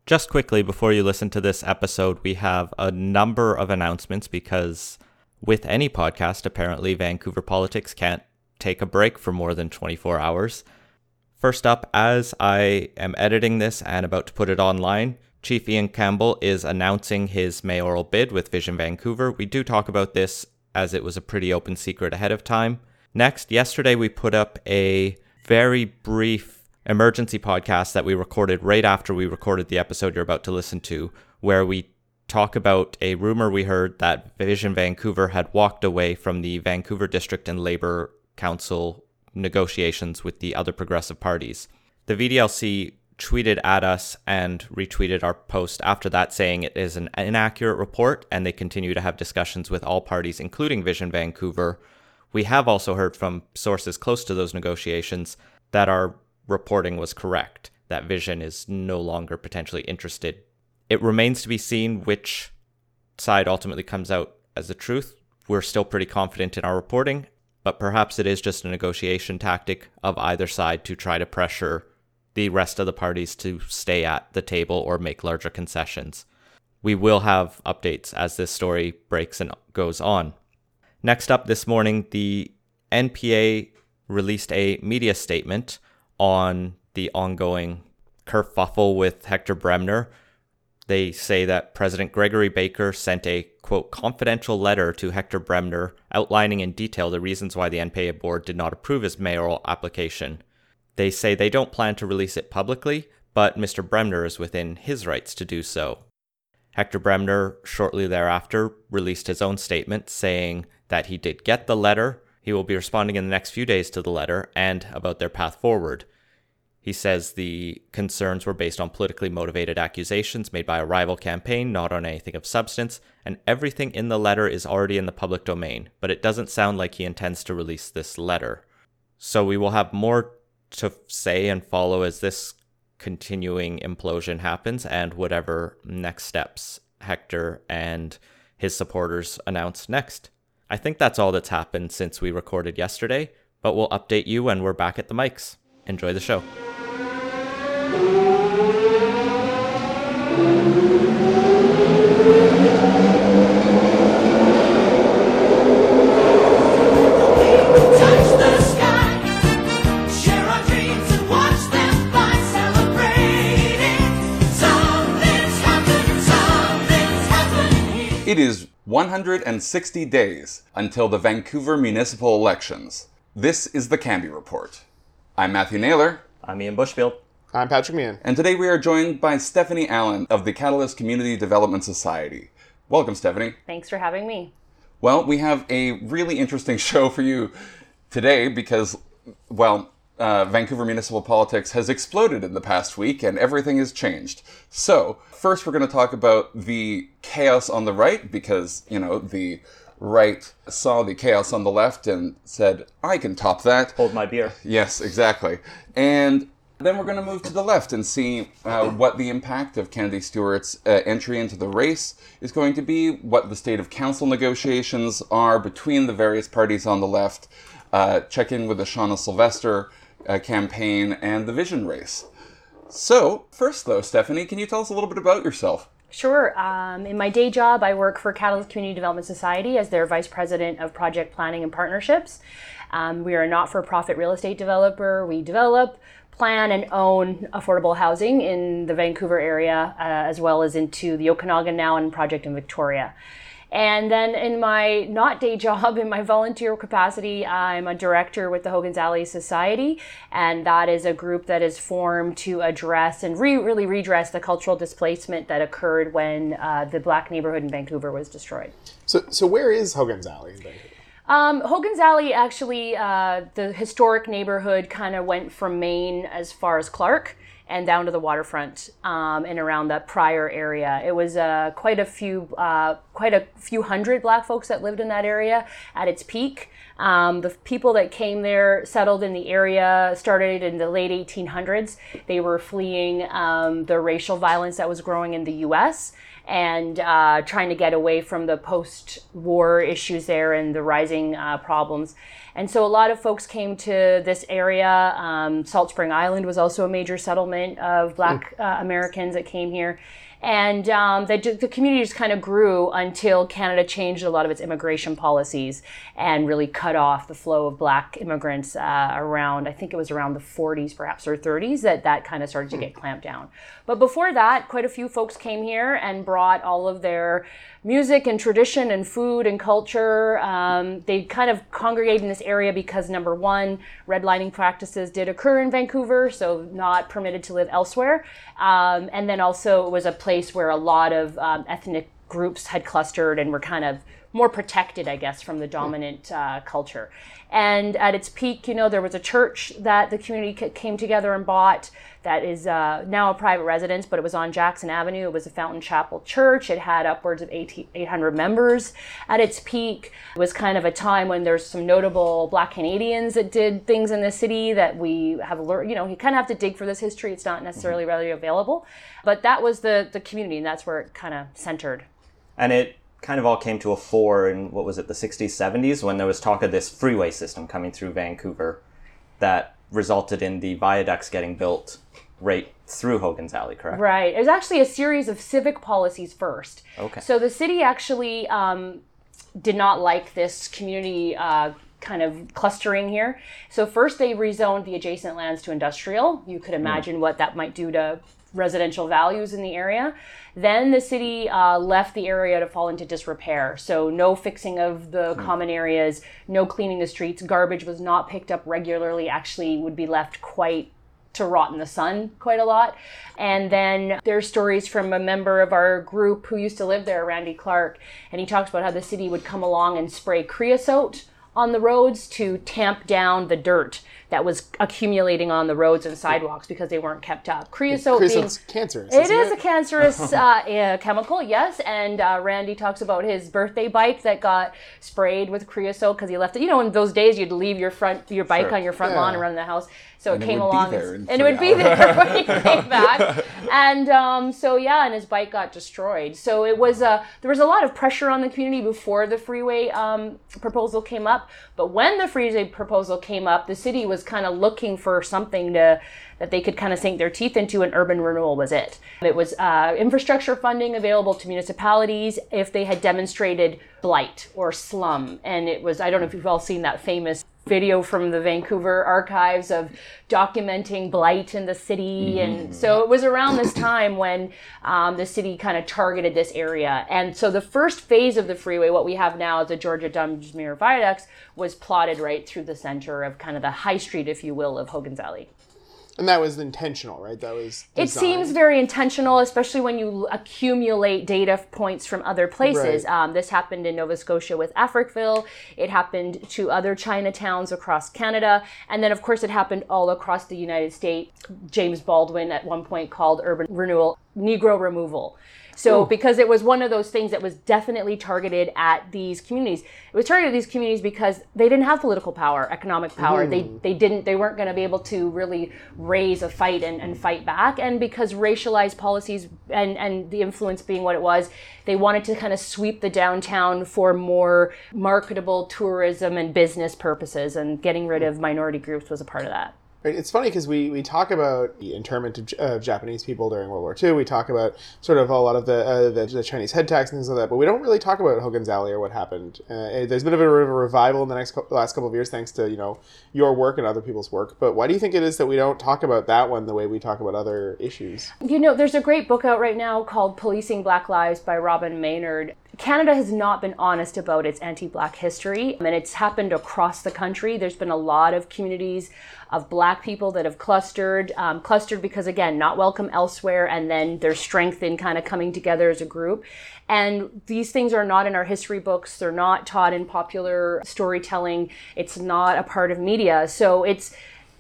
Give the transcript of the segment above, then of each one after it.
Just quickly, before you listen to this episode, we have a number of announcements because with any podcast, apparently Vancouver politics can't take a break for more than 24 hours. First up, as I am editing this and about to put it online, Chief Ian Campbell is announcing his mayoral bid with Vision Vancouver. We do talk about this as it was a pretty open secret ahead of time. Next, yesterday we put up a very brief emergency podcast that we recorded right after we recorded the episode you're about to listen to, where we talk about a rumor we heard that Vision Vancouver had walked away from the Vancouver District and Labour Council negotiations with the other progressive parties. The VDLC tweeted at us and retweeted our post after that, saying it is an inaccurate report and they continue to have discussions with all parties, including Vision Vancouver. We have also heard from sources close to those negotiations that our reporting was correct, that Vision is no longer potentially interested. It remains to be seen which side ultimately comes out as the truth. We're still pretty confident in our reporting, but perhaps it is just a negotiation tactic of either side to try to pressure the rest of the parties to stay at the table or make larger concessions. We will have updates as this story breaks and goes on. Next up this morning, the NPA released a media statement on the ongoing kerfuffle with Hector Bremner. They say that President Gregory Baker sent a, quote, confidential letter to Hector Bremner outlining in detail the reasons why the NPA board did not approve his mayoral application. They say they don't plan to release it publicly, but Mr. Bremner is within his rights to do so. Hector Bremner shortly thereafter released his own statement saying that he did get the letter. He will be responding in the next few days to the letter and about their path forward. He says the concerns were based on politically motivated accusations made by a rival campaign, not on anything of substance, and everything in the letter is already in the public domain, but it doesn't sound like he intends to release this letter. So we will have more to say and follow as this continuing implosion happens and whatever next steps Hector and his supporters announce next. I think that's all that's happened since we recorded yesterday, but we'll update you when we're back at the mics. Enjoy the show. It is 160 days until the Vancouver municipal elections. This is the Canby Report. I'm Matthew Naylor. I'm Ian Bushfield. I'm Patrick Meehan. And today we are joined by Stephanie Allen of the Catalyst Community Development Society. Welcome, Stephanie. Thanks for having me. Well, we have a really interesting show for you today because, Vancouver municipal politics has exploded in the past week and everything has changed. So, first we're going to talk about the chaos on the right because, the right saw the chaos on the left and said, I can top that. Hold my beer. Yes, exactly. And then we're going to move to the left and see what the impact of Kennedy Stewart's entry into the race is going to be, what the state of council negotiations are between the various parties on the left, check in with the Shauna Sylvester campaign and the Vision race. So, first though, Stephanie, can you tell us a little bit about yourself? Sure. In my day job, I work for Catalyst Community Development Society as their Vice President of Project Planning and Partnerships. We are a not-for-profit real estate developer. We develop, plan, and own affordable housing in the Vancouver area, as well as into the Okanagan now and project in Victoria. And then in my not day job, in my volunteer capacity, I'm a director with the Hogan's Alley Society, and that is a group that is formed to address and really redress the cultural displacement that occurred when the Black neighborhood in Vancouver was destroyed. So where is Hogan's Alley in Vancouver? Hogan's Alley, actually, the historic neighborhood kind of went from Maine as far as Clark and down to the waterfront and around that prior area. It was quite a few hundred Black folks that lived in that area at its peak. The people that came there settled in the area started in the late 1800s. They were fleeing the racial violence that was growing in the U.S. and trying to get away from the post-war issues there and the rising problems. And so a lot of folks came to this area. Salt Spring Island was also a major settlement settlement of Black Americans that came here. And the community just kind of grew until Canada changed a lot of its immigration policies and really cut off the flow of Black immigrants around, I think it was around the 40s perhaps, or 30s, that kind of started to get clamped down. But before that, quite a few folks came here and brought all of their music and tradition and food and culture. They kind of congregated in this area because, number one, redlining practices did occur in Vancouver, so not permitted to live elsewhere. And then also it was a place where a lot of ethnic groups had clustered and were kind of more protected, I guess, from the dominant culture. And at its peak, there was a church that the community came together and bought that is now a private residence, but it was on Jackson Avenue. It was a Fountain Chapel church. It had upwards of 800 members at its peak. It was kind of a time when there's some notable Black Canadians that did things in the city that we have learned. You kind of have to dig for this history. It's not necessarily readily available. But that was the community, and that's where it kind of centered. And it kind of all came to a fore in, what was it, the 60s, 70s, when there was talk of this freeway system coming through Vancouver that resulted in the viaducts getting built right through Hogan's Alley, correct? Right. It was actually a series of civic policies first. Okay. So the city actually did not like this community kind of clustering here. So first they rezoned the adjacent lands to industrial. You could imagine what that might do to residential values in the area. Then the city left the area to fall into disrepair. So no fixing of the common areas, no cleaning the streets. Garbage was not picked up regularly, actually would be left quite to rot in the sun quite a lot. And then there's stories from a member of our group who used to live there, Randy Clark, and he talks about how the city would come along and spray creosote on the roads to tamp down the dirt that was accumulating on the roads and sidewalks because they weren't kept up. Creosote's cancerous. It is a cancerous chemical, yes. And Randy talks about his birthday bike that got sprayed with creosote because he left it. In those days you'd leave your bike on your front lawn and run in the house. So it came along and it would be there when he came back. And and his bike got destroyed. So it was there was a lot of pressure on the community before the freeway proposal came up. But when the freeway proposal came up, the city was kind of looking for something that they could kind of sink their teeth into, and urban renewal was it. It was infrastructure funding available to municipalities if they had demonstrated blight or slum. And it was, I don't know if you've all seen that famous video from the Vancouver archives of documenting blight in the city. And so it was around this time when the city kind of targeted this area. And so the first phase of the freeway, what we have now as the Georgia Dunsmuir Viaducts, was plotted right through the center of kind of the high street, if you will, of Hogan's Alley. And that was intentional, right? That was designed. It seems very intentional, especially when you accumulate data points from other places. Right. This happened in Nova Scotia with Africville. It happened to other Chinatowns across Canada. And then, of course, it happened all across the United States. James Baldwin at one point called urban renewal Negro removal. So because it was one of those things that was definitely targeted at these communities. It was targeted at these communities because they didn't have political power, economic power. They weren't going to be able to really raise a fight and fight back. And because racialized policies and the influence being what it was, they wanted to kind of sweep the downtown for more marketable tourism and business purposes, and getting rid of minority groups was a part of that. Right. It's funny because we talk about the internment of Japanese people during World War II. We talk about sort of a lot of the Chinese head tax and things like that, but we don't really talk about Hogan's Alley or what happened. There's been a bit of a revival in the last couple of years thanks to your work and other people's work. But why do you think it is that we don't talk about that one the way we talk about other issues? There's a great book out right now called Policing Black Lives by Robin Maynard. Canada has not been honest about its anti-Black history, and it's happened across the country. There's been a lot of communities of Black people that have clustered because, again, not welcome elsewhere, and then their strength in kind of coming together as a group. And these things are not in our history books. They're not taught in popular storytelling. It's not a part of media. So it's,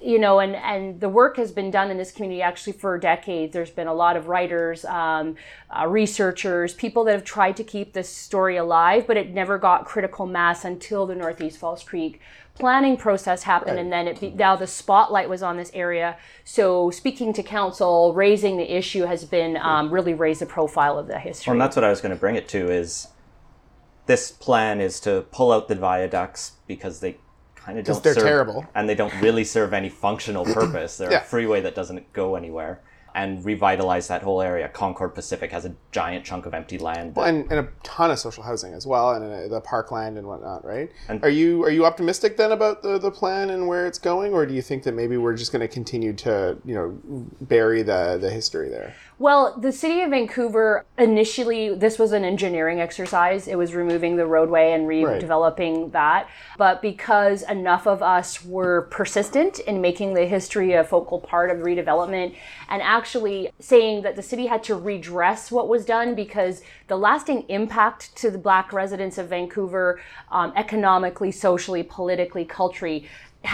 and the work has been done in this community actually for decades. There's been a lot of writers, researchers, people that have tried to keep this story alive, but it never got critical mass until the Northeast Falls Creek planning process happened. Right. And then now the spotlight was on this area. So speaking to council, raising the issue has been really raised the profile of the history. Well, and that's what I was going to bring it to, is this plan is to pull out the viaducts because they kind of don't they're serve, terrible. and they don't really serve any functional purpose. They're Yeah. a freeway that doesn't go anywhere. And revitalize that whole area. Concord Pacific has a giant chunk of empty land. Well, and a ton of social housing as well, and the parkland and whatnot, right? And are you optimistic then about the plan and where it's going, or do you think that maybe we're just going to continue to bury the history there? Well, the city of Vancouver, initially, this was an engineering exercise. It was removing the roadway and redeveloping that. But because enough of us were persistent in making the history a focal part of redevelopment and actually saying that the city had to redress what was done, because the lasting impact to the Black residents of Vancouver, economically, socially, politically, culturally,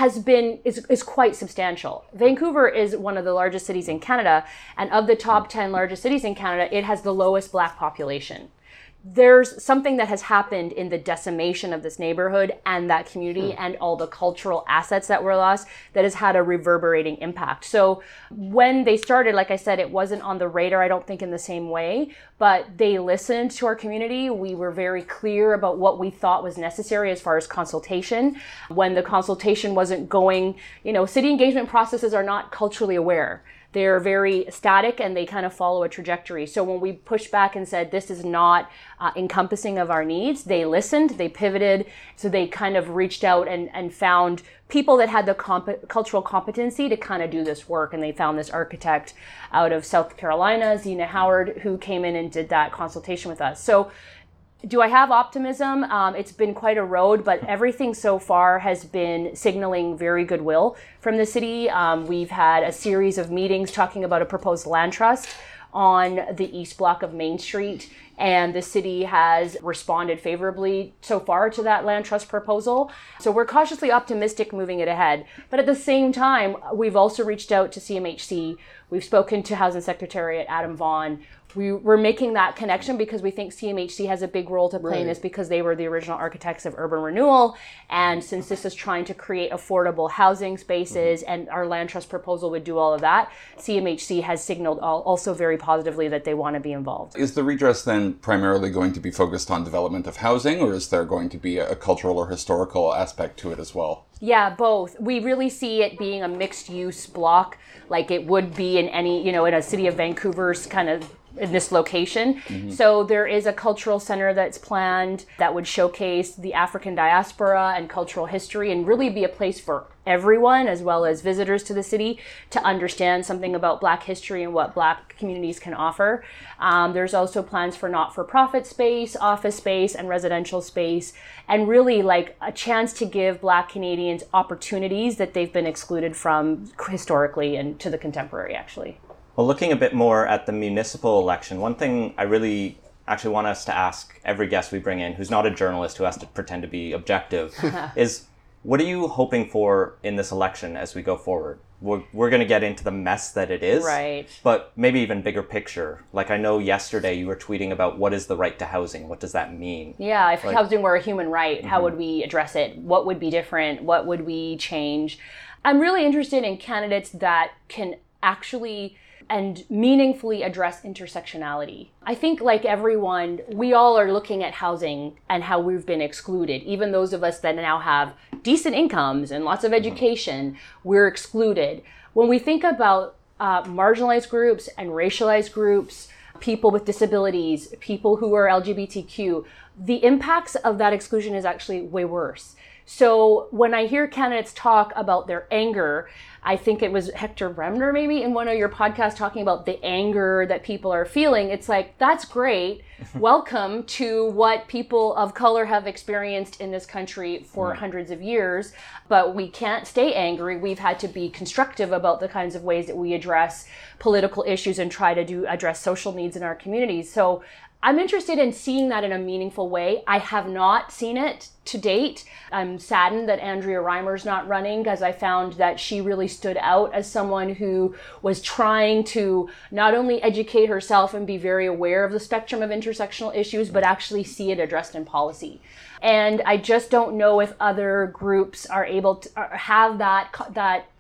is quite substantial. Vancouver is one of the largest cities in Canada, and of the top 10 largest cities in Canada, it has the lowest Black population. There's something that has happened in the decimation of this neighborhood and that community and all the cultural assets that were lost that has had a reverberating impact. So when they started, like I said, it wasn't on the radar, I don't think in the same way, but they listened to our community. We were very clear about what we thought was necessary as far as consultation. When the consultation wasn't going, city engagement processes are not culturally aware. They're very static and they kind of follow a trajectory. So when we pushed back and said this is not encompassing of our needs, they listened, they pivoted. So they kind of reached out and found people that had the cultural competency to kind of do this work. And they found this architect out of South Carolina, Zena Howard, who came in and did that consultation with us. So do I have optimism? It's been quite a road, but everything so far has been signaling very goodwill from the city. We've had a series of meetings talking about a proposed land trust on the east block of Main Street, and the city has responded favorably so far to that land trust proposal. So we're cautiously optimistic moving it ahead. But at the same time, we've also reached out to CMHC. We've spoken to Housing Secretary Adam Vaughan. We're making that connection because we think CMHC has a big role to play in this, because they were the original architects of urban renewal. And since this is trying to create affordable housing spaces and our land trust proposal would do all of that, CMHC has signaled also very positively that they want to be involved. Is the redress then primarily going to be focused on development of housing, or is there going to be a cultural or historical aspect to it as well? Yeah, both. We really see it being a mixed use block, like it would be in any, in a city of Vancouver's kind of in this location. Mm-hmm. So there is a cultural center that's planned that would showcase the African diaspora and cultural history and really be a place for everyone, as well as visitors to the city, to understand something about Black history and what Black communities can offer. There's also plans for not-for-profit space, office space, and residential space, and really like a chance to give Black Canadians opportunities that they've been excluded from historically and to the contemporary, actually. Well, looking a bit more at the municipal election, one thing I really actually want us to ask every guest we bring in, who's not a journalist who has to pretend to be objective, is what are you hoping for in this election as we go forward? We're going to get into the mess that it is, right? But maybe even bigger picture. Like I know yesterday you were tweeting about what is the right to housing? What does that mean? Yeah, if housing were a human right, how would we address it? What would be different? What would we change? I'm really interested in candidates that can actually and meaningfully address intersectionality. I think like everyone, we all are looking at housing and how we've been excluded. Even those of us that now have decent incomes and lots of education, we're excluded. When we think about marginalized groups and racialized groups, people with disabilities, people who are LGBTQ, the impacts of that exclusion is actually way worse. So when I hear candidates talk about their anger, I think it was Hector Bremner maybe in one of your podcasts talking about the anger that people are feeling. It's like, that's great. Welcome to what people of color have experienced in this country for hundreds of years. But we can't stay angry. We've had to be constructive about the kinds of ways that we address political issues and try to address social needs in our communities. So I'm interested in seeing that in a meaningful way. I have not seen it to date. I'm saddened that Andrea Reimer's not running, because I found that she really stood out as someone who was trying to not only educate herself and be very aware of the spectrum of intersectional issues, but actually see it addressed in policy. And I just don't know if other groups are able to have that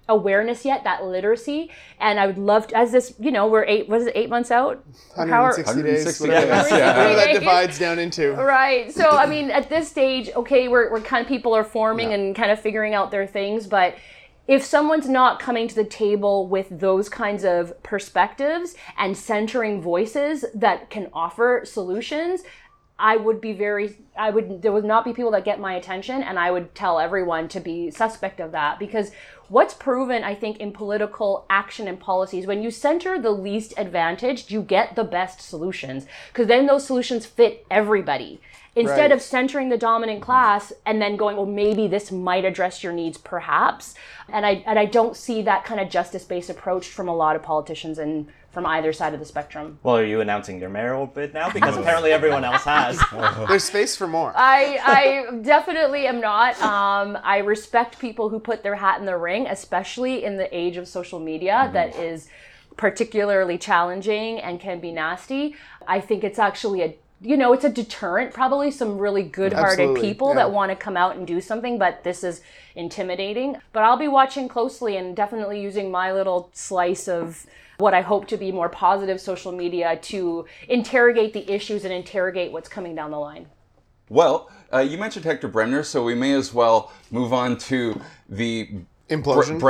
awareness yet, that literacy. And I would love to, as this, we're 8 months out? 160 days. 160 Whatever, days, whatever that days. divides down into. Right. So, I mean, at this stage, okay, we're kind of, people are forming and kind of figuring out their things, but if someone's not coming to the table with those kinds of perspectives and centering voices that can offer solutions, there would not be people that get my attention, and I would tell everyone to be suspect of that. Because what's proven, I think, in political action and policies, when you center the least advantaged, you get the best solutions, because then those solutions fit everybody. Instead of centering the dominant class and then going, well, maybe this might address your needs, perhaps. And I don't see that kind of justice-based approach from a lot of politicians and from either side of the spectrum. Well, are you announcing your mayoral bid now? Because apparently everyone else has. There's space for more. I definitely am not. I respect people who put their hat in the ring, especially in the age of social media that is particularly challenging and can be nasty. I think it's actually it's a deterrent, probably some really good-hearted people that want to come out and do something, but this is intimidating. But I'll be watching closely and definitely using my little slice of what I hope to be more positive social media to interrogate the issues and interrogate what's coming down the line. Well, you mentioned Hector Bremner, so we may as well move on to the Implosion.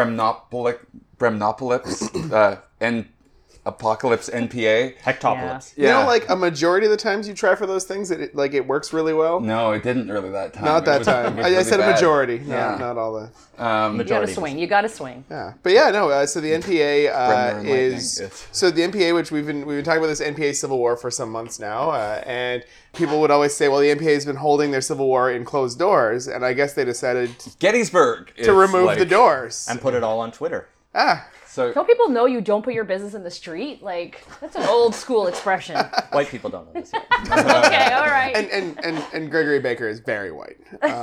Bremnopolis and Apocalypse NPA. Hectopolis. You know, like a majority of the times you try for those things, it works really well. No, it didn't really that time. Not that time. It was I really said bad. a majority. Yeah. Not all the. You got to swing. Yeah, but yeah, no. So the NPA Bremner and is lightning. so the NPA, which we've been talking about this NPA civil war for some months now, and people would always say, well, the NPA has been holding their civil war in closed doors, and I guess they decided Gettysburg to remove the doors And put it all on Twitter. So Don't people know you don't put your business in the street? Like, that's an old school expression. White people don't know this yet. Okay, all right. and Gregory Baker is very white.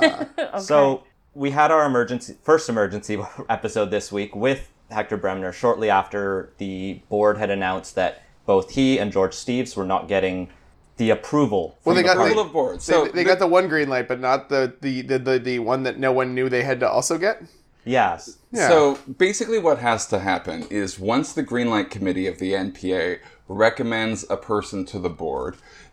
So we had our first emergency episode this week with Hector Bremner shortly after the board had announced that both he and George Steeves were not getting the approval. Well, they got approval of board. So they got the one green light, but not the one that no one knew they had to also get. Yes. Yeah. So basically what has to happen is once the Greenlight Committee of the NPA recommends a person to the board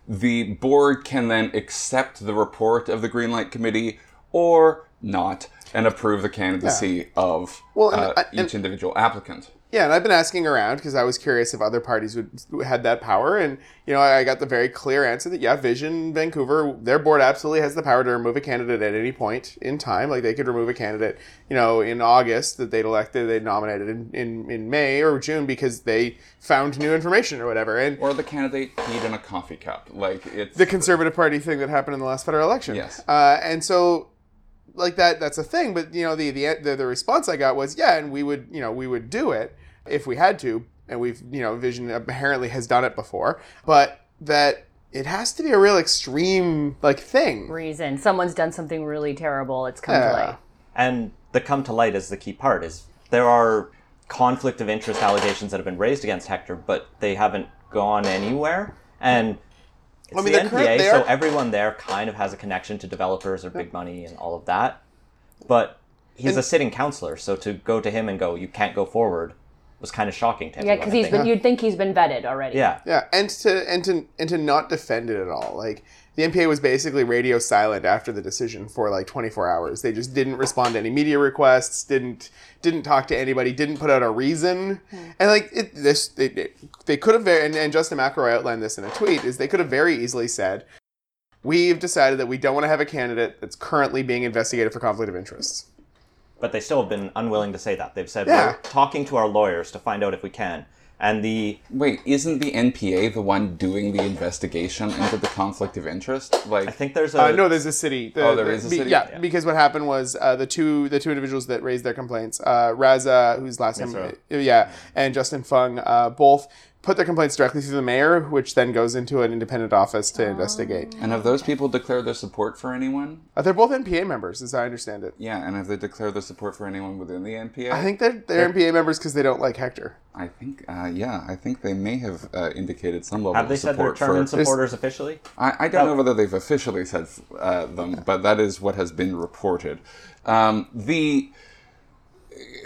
can then accept the report of the Greenlight Committee or not and approve the candidacy of each individual applicant. Yeah, and I've been asking around because I was curious if other parties had that power, and I got the very clear answer that Vision Vancouver, their board absolutely has the power to remove a candidate at any point in time. Like they could remove a candidate, in August that they'd nominated in May or June because they found new information or whatever, Or the candidate peed in a coffee cup, like it's the Conservative Party thing that happened in the last federal election. Yes, and so. Like that's a thing, but the response I got was and we would do it if we had to, and Vision apparently has done it before, but that it has to be a real extreme thing. Reason someone's done something really terrible. It's come to light. And the come to light is the key part. Is there are conflict of interest allegations that have been raised against Hector, but they haven't gone anywhere, and. It's the NPA, so everyone there kind of has a connection to developers or big money and all of that. But he's a sitting councillor, so to go to him and go, you can't go forward, was kind of shocking to him. Yeah, because you'd think he's been vetted already. Yeah. Yeah, and to not defend it at all. Like the NPA was basically radio silent after the decision for 24 hours. They just didn't respond to any media requests, didn't talk to anybody, didn't put out a reason. And they could have and Justin McElroy outlined this in a tweet, is they could have very easily said, we've decided that we don't want to have a candidate that's currently being investigated for conflict of interest. But they still have been unwilling to say that. They've said, we're talking to our lawyers to find out if we can. And Wait, isn't the NPA the one doing the investigation into the conflict of interest? I think there's no, there's a city. There is a city? Yeah, because what happened was the two individuals that raised their complaints, Raza, whose last name, and Justin Fung, both put their complaints directly through the mayor, which then goes into an independent office to investigate. And have those people declared their support for anyone? They're both NPA members, as I understand it. Yeah, and have they declared their support for anyone within the NPA? I think they're NPA members because they don't like Hector. I think, I think they may have indicated some level of support. Have they said they're turning supporters officially? I don't know whether they've officially said them, but that is what has been reported.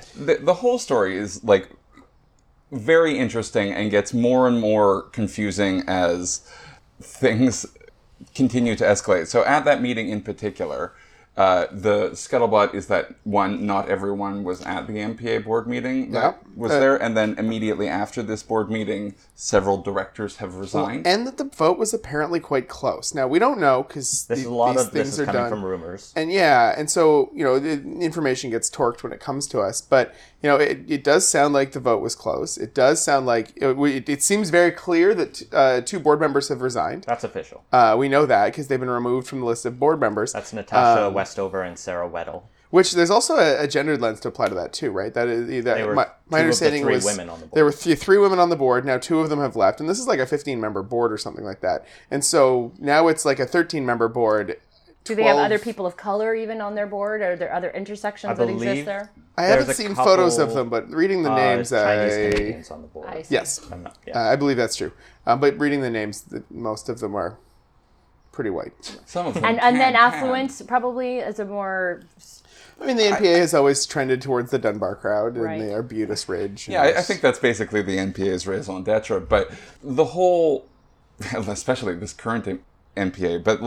the whole story is like very interesting and gets more and more confusing as things continue to escalate. So at that meeting in particular, the scuttlebutt is that, one, not everyone was at the MPA board meeting that was there, and then immediately after this board meeing, several directors have resigned. And that the vote was apparently quite close. Now, we don't know, because a lot of this is coming from rumors. And so, the information gets torqued when it comes to us, but, it does sound like the vote was close. It does sound like, it seems very clear that 2 board members have resigned. That's official. We know that, because they've been removed from the list of board members. That's Natasha Westover and Sarah Weddle. Which there's also a gendered lens to apply to that too, right? That is my understanding was women on the board. There were 3 women on the board. Now 2 of them have left, and this is like a 15-member board or something like that. And so now it's like a 13-member board. Do they have other people of color even on their board? Are there other intersections that exist there? I haven't seen photos of them, but reading the names, Chinese Canadians on the board. Yes, I believe that's true. But reading the names, most of them are pretty white. Some of them and then affluence probably is a more. I mean, the NPA has always trended towards the Dunbar crowd and the Arbutus Ridge. Yeah, I think that's basically the NPA's raison d'etre. But the whole, especially this current NPA, but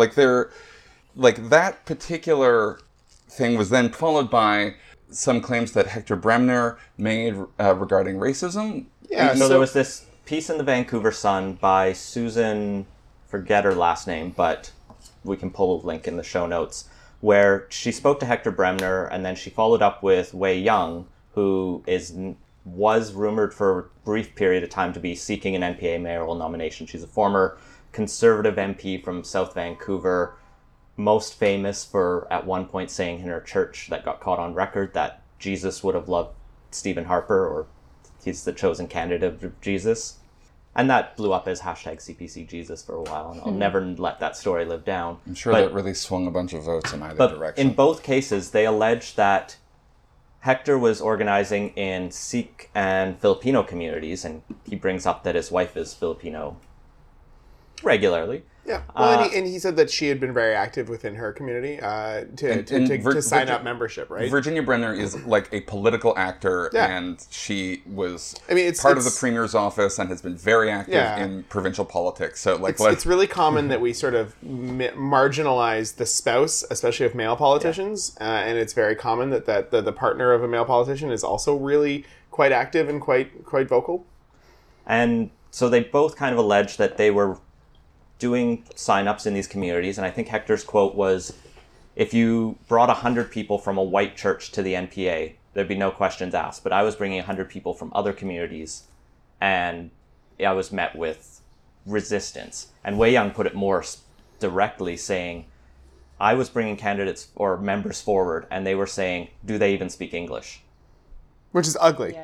that particular thing was then followed by some claims that Hector Bremner made regarding racism. Yeah, so there was this piece in the Vancouver Sun by Susan, forget her last name, but we can pull a link in the show notes, where she spoke to Hector Bremner, and then she followed up with Wei Young, who was rumored for a brief period of time to be seeking an NPA mayoral nomination. She's a former Conservative MP from South Vancouver, most famous for at one point saying in her church that got caught on record that Jesus would have loved Stephen Harper, or he's the chosen candidate of Jesus. And that blew up as hashtag CPC Jesus for a while, and I'll never let that story live down. I'm sure that really swung a bunch of votes in either direction. In both cases, they allege that Hector was organizing in Sikh and Filipino communities, and he brings up that his wife is Filipino regularly. Yeah, well, and he said that she had been very active within her community to sign up membership, right? Virginia Bremner is like a political actor, and she was part of the premier's office and has been very active in provincial politics. So, it's really common that we sort of marginalize the spouse, especially of male politicians, and it's very common that the partner of a male politician is also really quite active and quite vocal. And so they both kind of allege that they were doing sign-ups in these communities, and I think Hector's quote was, if you brought 100 people from a white church to the NPA, there'd be no questions asked. But I was bringing 100 people from other communities, and I was met with resistance. And Wei Young put it more directly, saying, I was bringing candidates or members forward, and they were saying, do they even speak English? Which is ugly.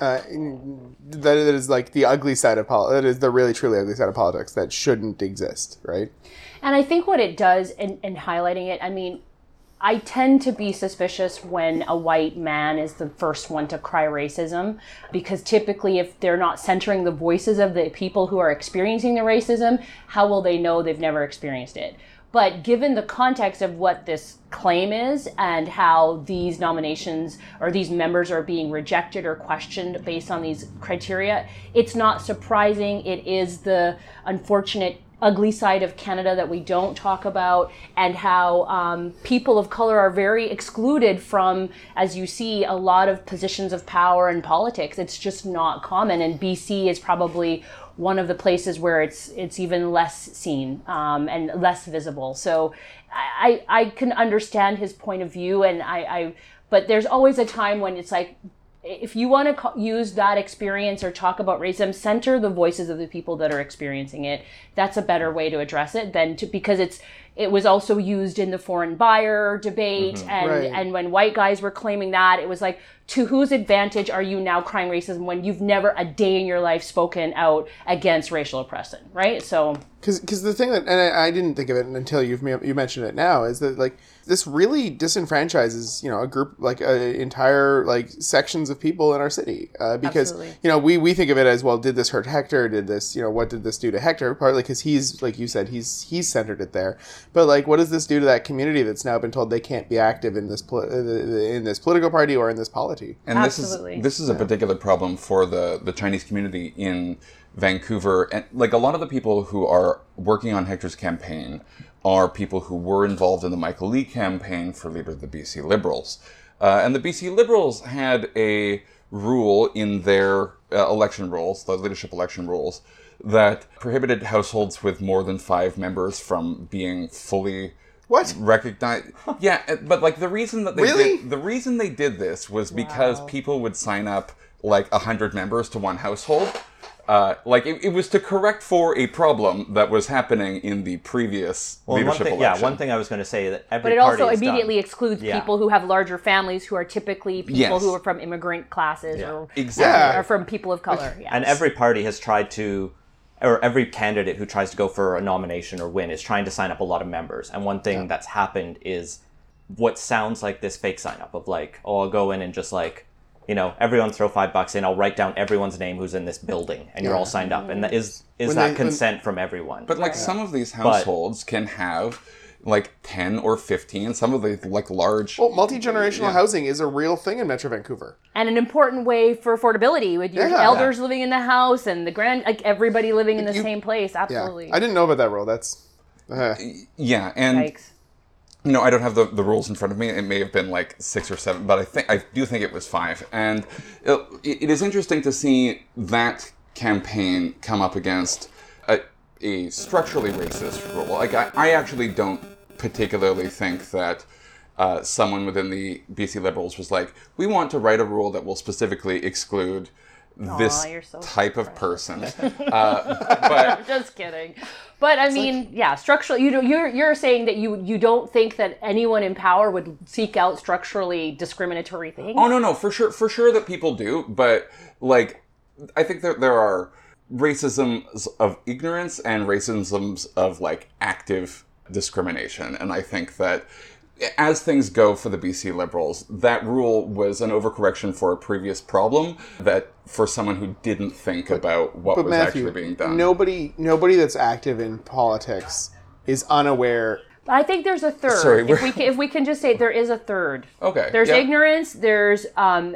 That is like the ugly side of politics. That is the really, truly ugly side of politics that shouldn't exist, right? And I think what it does in highlighting it, I mean, I tend to be suspicious when a white man is the first one to cry racism, because typically if they're not centering the voices of the people who are experiencing the racism, how will they know they've never experienced it? But given the context of what this claim is and how these nominations or these members are being rejected or questioned based on these criteria, it's not surprising. It is the unfortunate ugly side of Canada that we don't talk about, and how people of color are very excluded from, as you see, a lot of positions of power in politics. It's just not common, and BC is probably one of the places where it's even less seen and less visible. So I can understand his point of view, and but there's always a time when it's like, if you want to use that experience or talk about racism, center the voices of the people that are experiencing it. That's a better way to address it because it was also used in the foreign buyer debate, and when white guys were claiming that, it was like, to whose advantage are you now crying racism when you've never a day in your life spoken out against racial oppression, right? So because the thing that, and I didn't think of it until you mentioned it now, is that like this really disenfranchises a group, like entire like sections of people in our city, because absolutely. We think of it as, well, did this hurt Hector? Did this what did this do to Hector? Partly because he's, like you said, he's centered it there, But like, what does this do to that community that's now been told they can't be active in this political party or in this polity? And Absolutely. this is a particular problem for the Chinese community in Vancouver. And like a lot of the people who are working on Hector's campaign are people who were involved in the Michael Lee campaign for leader of the BC Liberals. And the BC Liberals had a rule in their election rules, the leadership election rules, that prohibited households with more than 5 members from being fully recognized. Yeah, but like the reason that they did this was because people would sign up like 100 members to one household. It was to correct for a problem that was happening in the previous leadership election. Yeah, one thing I was going to say that every But it party also has immediately done. excludes people who have larger families, who are typically people who are from immigrant classes or from people of color. Yes. And every party has tried to, or every candidate who tries to go for a nomination or win is trying to sign up a lot of members. And one thing that's happened is what sounds like this fake sign up of like, oh, I'll go in and just like, everyone throw $5 in. I'll write down everyone's name who's in this building, and you're all signed up. And that is consent from everyone? But like some of these households can have like 10 or 15. Some of the like large. Well, multi-generational housing is a real thing in Metro Vancouver, and an important way for affordability with your elders living in the house and everybody living in the same place. Absolutely. I didn't know about that rule. That's and. Yikes. I don't have the rules in front of me. It may have been like 6 or 7, but I do think it was 5. And it is interesting to see that campaign come up against a structurally racist rule. Like I actually don't particularly think that someone within the BC Liberals was like, we want to write a rule that will specifically exclude this type of person. But just kidding. But I mean, structurally, you're saying that you don't think that anyone in power would seek out structurally discriminatory things? Oh no, for sure that people do. But like, I think there are racisms of ignorance and racisms of like active discrimination, and I think that as things go for the BC Liberals, that rule was an overcorrection for a previous problem that for someone who didn't think about what was Matthew, actually being done. Nobody that's active in politics is unaware. I think there's a third. Sorry, if we can just say there is a third. Okay. There's ignorance. There's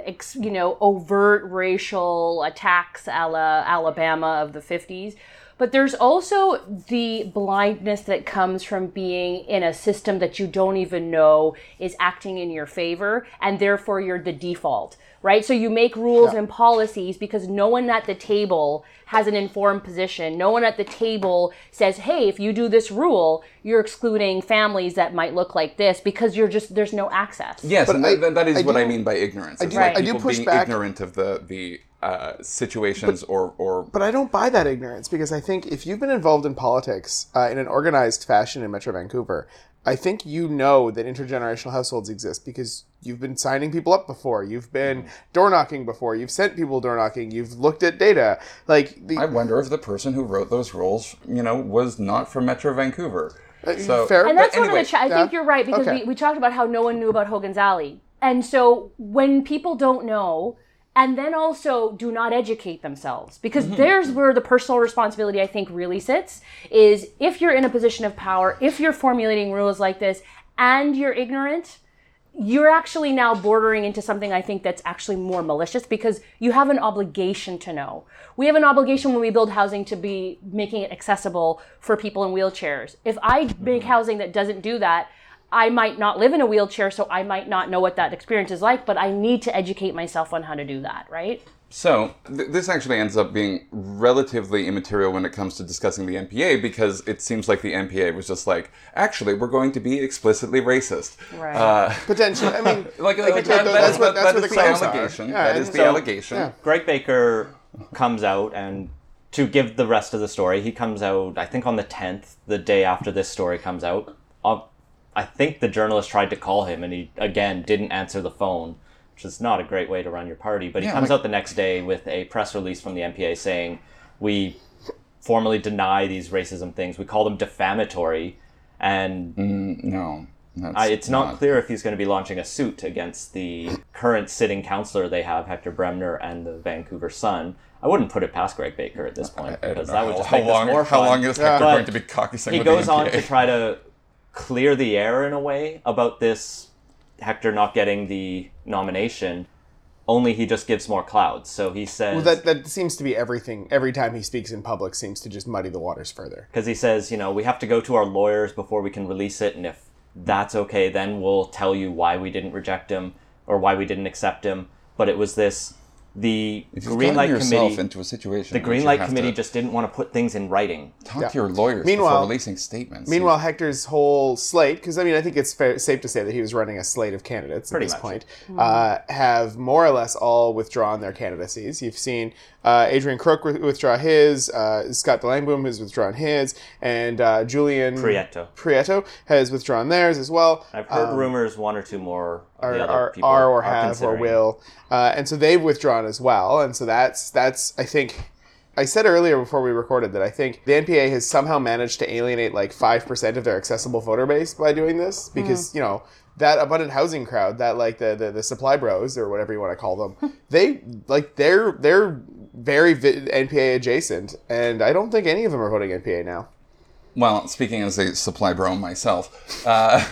overt racial attacks, a la Alabama of the 50s. But there's also the blindness that comes from being in a system that you don't even know is acting in your favor, and therefore you're the default, right? So you make rules and policies because no one at the table has an informed position. No one at the table says, hey, if you do this rule, you're excluding families that might look like this because there's no access. Yes, but that is what I mean by ignorance. I do push being back. Ignorant of the situations or. But I don't buy that ignorance because I think if you've been involved in politics in an organized fashion in Metro Vancouver, I think you know that intergenerational households exist because you've been signing people up before. You've been door knocking before. You've sent people door knocking. You've looked at data. I wonder if the person who wrote those rules, was not from Metro Vancouver. So, fair. And that's one of the. I think you're right because we talked about how no one knew about Hogan's Alley, and so when people don't know. And then also do not educate themselves because there's where the personal responsibility I think really sits is if you're in a position of power, if you're formulating rules like this and you're ignorant, you're actually now bordering into something I think that's actually more malicious because you have an obligation to know. We have an obligation when we build housing to be making it accessible for people in wheelchairs. If I make housing that doesn't do that, I might not live in a wheelchair, so I might not know what that experience is like, but I need to educate myself on how to do that, right? So this actually ends up being relatively immaterial when it comes to discussing the NPA because it seems like the NPA was just like, actually, we're going to be explicitly racist. Right. Potentially. I mean, that's where the claims allegation. Are. That is the allegation. Yeah. Greg Baker comes out and to give the rest of the story, he comes out, I think on the 10th, the day after this story comes out. I think the journalist tried to call him and he, again, didn't answer the phone, which is not a great way to run your party. But he comes out the next day with a press release from the NPA saying, we formally deny these racism things. We call them defamatory. And no, it's not clear if he's going to be launching a suit against the current sitting councillor they have, Hector Bremner, and the Vancouver Sun. I wouldn't put it past Greg Baker at this point because that would just make this more fun. How long is Hector going to be caucusing with the NPA? He goes on to try to clear the air in a way about this Hector not getting the nomination, only he just gives more clout. So he says... Well, that seems to be everything. Every time he speaks in public seems to just muddy the waters further. Because he says, we have to go to our lawyers before we can release it, and if that's okay, then we'll tell you why we didn't reject him or why we didn't accept him. But it was this... The Greenlight Committee into a situation. The Greenlight Committee just didn't want to put things in writing. Talk to your lawyers before releasing statements. Meanwhile, Hector's whole slate, because I think it's safe to say that he was running a slate of candidates at this point, have more or less all withdrawn their candidacies. You've seen Adrian Crook withdraw his, Scott DeLangboom has withdrawn his, and Julian Prieto has withdrawn theirs as well. I've heard rumors one or two more of the other people are or have or will. And so they've withdrawn as well. And so that's I think... I said earlier before we recorded that I think the NPA has somehow managed to alienate like 5% of their accessible voter base by doing this. Because, that abundant housing crowd, that like the supply bros or whatever you want to call them, they're very NPA adjacent. And I don't think any of them are voting NPA now. Well, speaking as a supply bro myself,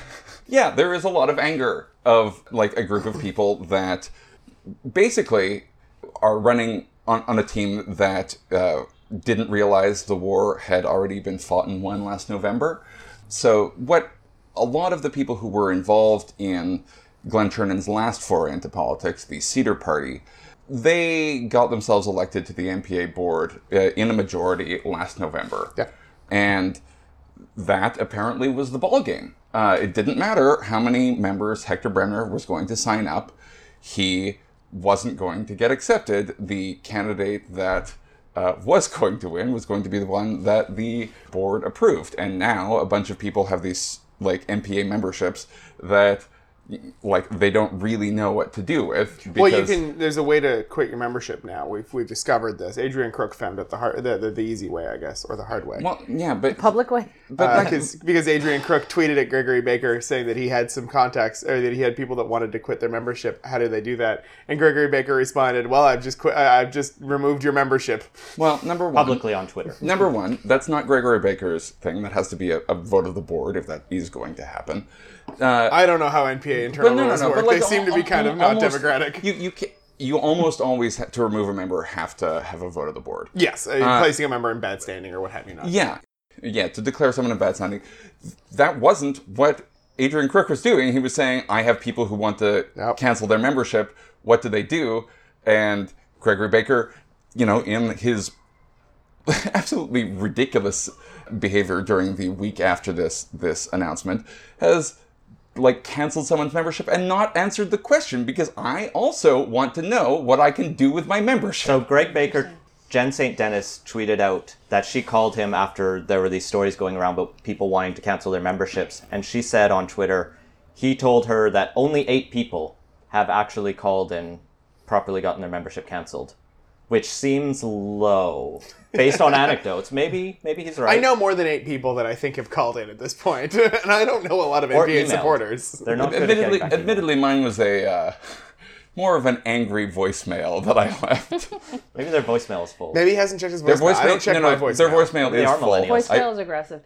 yeah, there is a lot of anger of like a group of people that basically are running on a team that didn't realize the war had already been fought and won last November. So what a lot of the people who were involved in Glenn Chernan's last foray into politics, the Cedar Party, they got themselves elected to the NPA board in a majority last November. Yeah. And that apparently was the ballgame. It didn't matter how many members Hector Bremner was going to sign up. He wasn't going to get accepted. The candidate that was going to win was going to be the one that the board approved. And now a bunch of people have these like NPA memberships that like they don't really know what to do with. Because there's a way to quit your membership now. We've discovered this. Adrian Crook found it the easy way, I guess, or the hard way. Well, yeah, but the public way. Because Adrian Crook tweeted at Gregory Baker saying that he had some contacts, or that he had people that wanted to quit their membership. How do they do that? And Gregory Baker responded, "Well, I've just removed your membership." Well, number one, publicly on Twitter. Number one, that's not Gregory Baker's thing. That has to be a vote of the board if that is going to happen. I don't know how NPA internal rules work. Like, they seem to be kind of not democratic. You almost always, to remove a member, have to have a vote of the board. Yes, placing a member in bad standing or what have you not. Yeah, to declare someone in bad standing. That wasn't what Adrian Crook was doing. He was saying, I have people who want to cancel their membership. What do they do? And Gregory Baker, in his absolutely ridiculous behavior during the week after this announcement, has canceled someone's membership and not answered the question, because I also want to know what I can do with my membership. So Greg Baker, Jen St. Dennis tweeted out that she called him after there were these stories going around about people wanting to cancel their memberships. And she said on Twitter, he told her that only 8 people have actually called and properly gotten their membership canceled, which seems low based on anecdotes. Maybe he's right. I know more than 8 people that I think have called in at this point, and I don't know a lot of NPA supporters. They're not admittedly, mine was a more of an angry voicemail that I left. Maybe their voicemail is full. Maybe he hasn't checked his voicemail. I don't check my voicemail. Their voicemail is full. Voicemail is aggressive.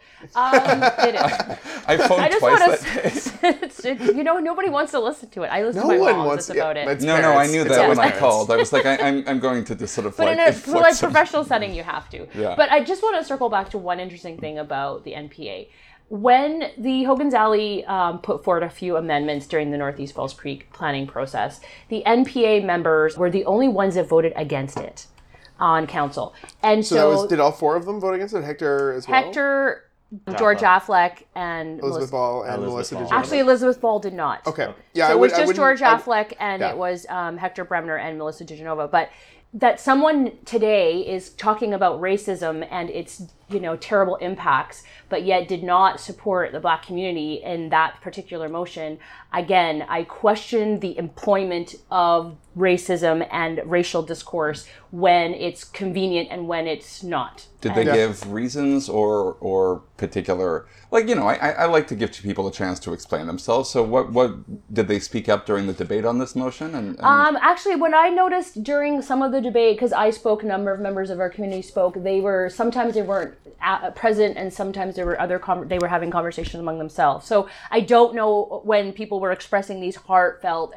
It is. I phoned twice that day. Nobody wants to listen to it. I listen to my mom. That's about it. No, I knew that when I called. I was like, I'm going to just sort of but in a professional setting, you have to. Yeah. But I just want to circle back to one interesting thing about the NPA. When the Hogan's Alley put forward a few amendments during the Northeast Falls Creek planning process, the NPA members were the only ones that voted against it on council. And so did all 4 of them vote against it? Hector as well? Hector, George Affleck, and Elizabeth Ball and Melissa DeGenova. Actually, Elizabeth Ball did not. Okay. Yeah, so it was just George Affleck and it was Hector Bremner and Melissa DeGenova. But that someone today is talking about racism and its terrible impacts, but yet did not support the Black community in that particular motion. Again, I question the employment of racism and racial discourse when it's convenient and when it's not. Did they give reasons or particular, I like to give people a chance to explain themselves. So what did they speak up during the debate on this motion? And actually, when I noticed during some of the debate, because I spoke, a number of members of our community spoke, sometimes they weren't present, and sometimes there were they were having conversations among themselves. So I don't know when people were expressing these heartfelt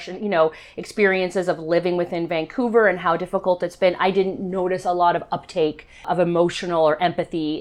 experiences of living within Vancouver and how difficult it's been. I didn't notice a lot of uptake of emotional or empathy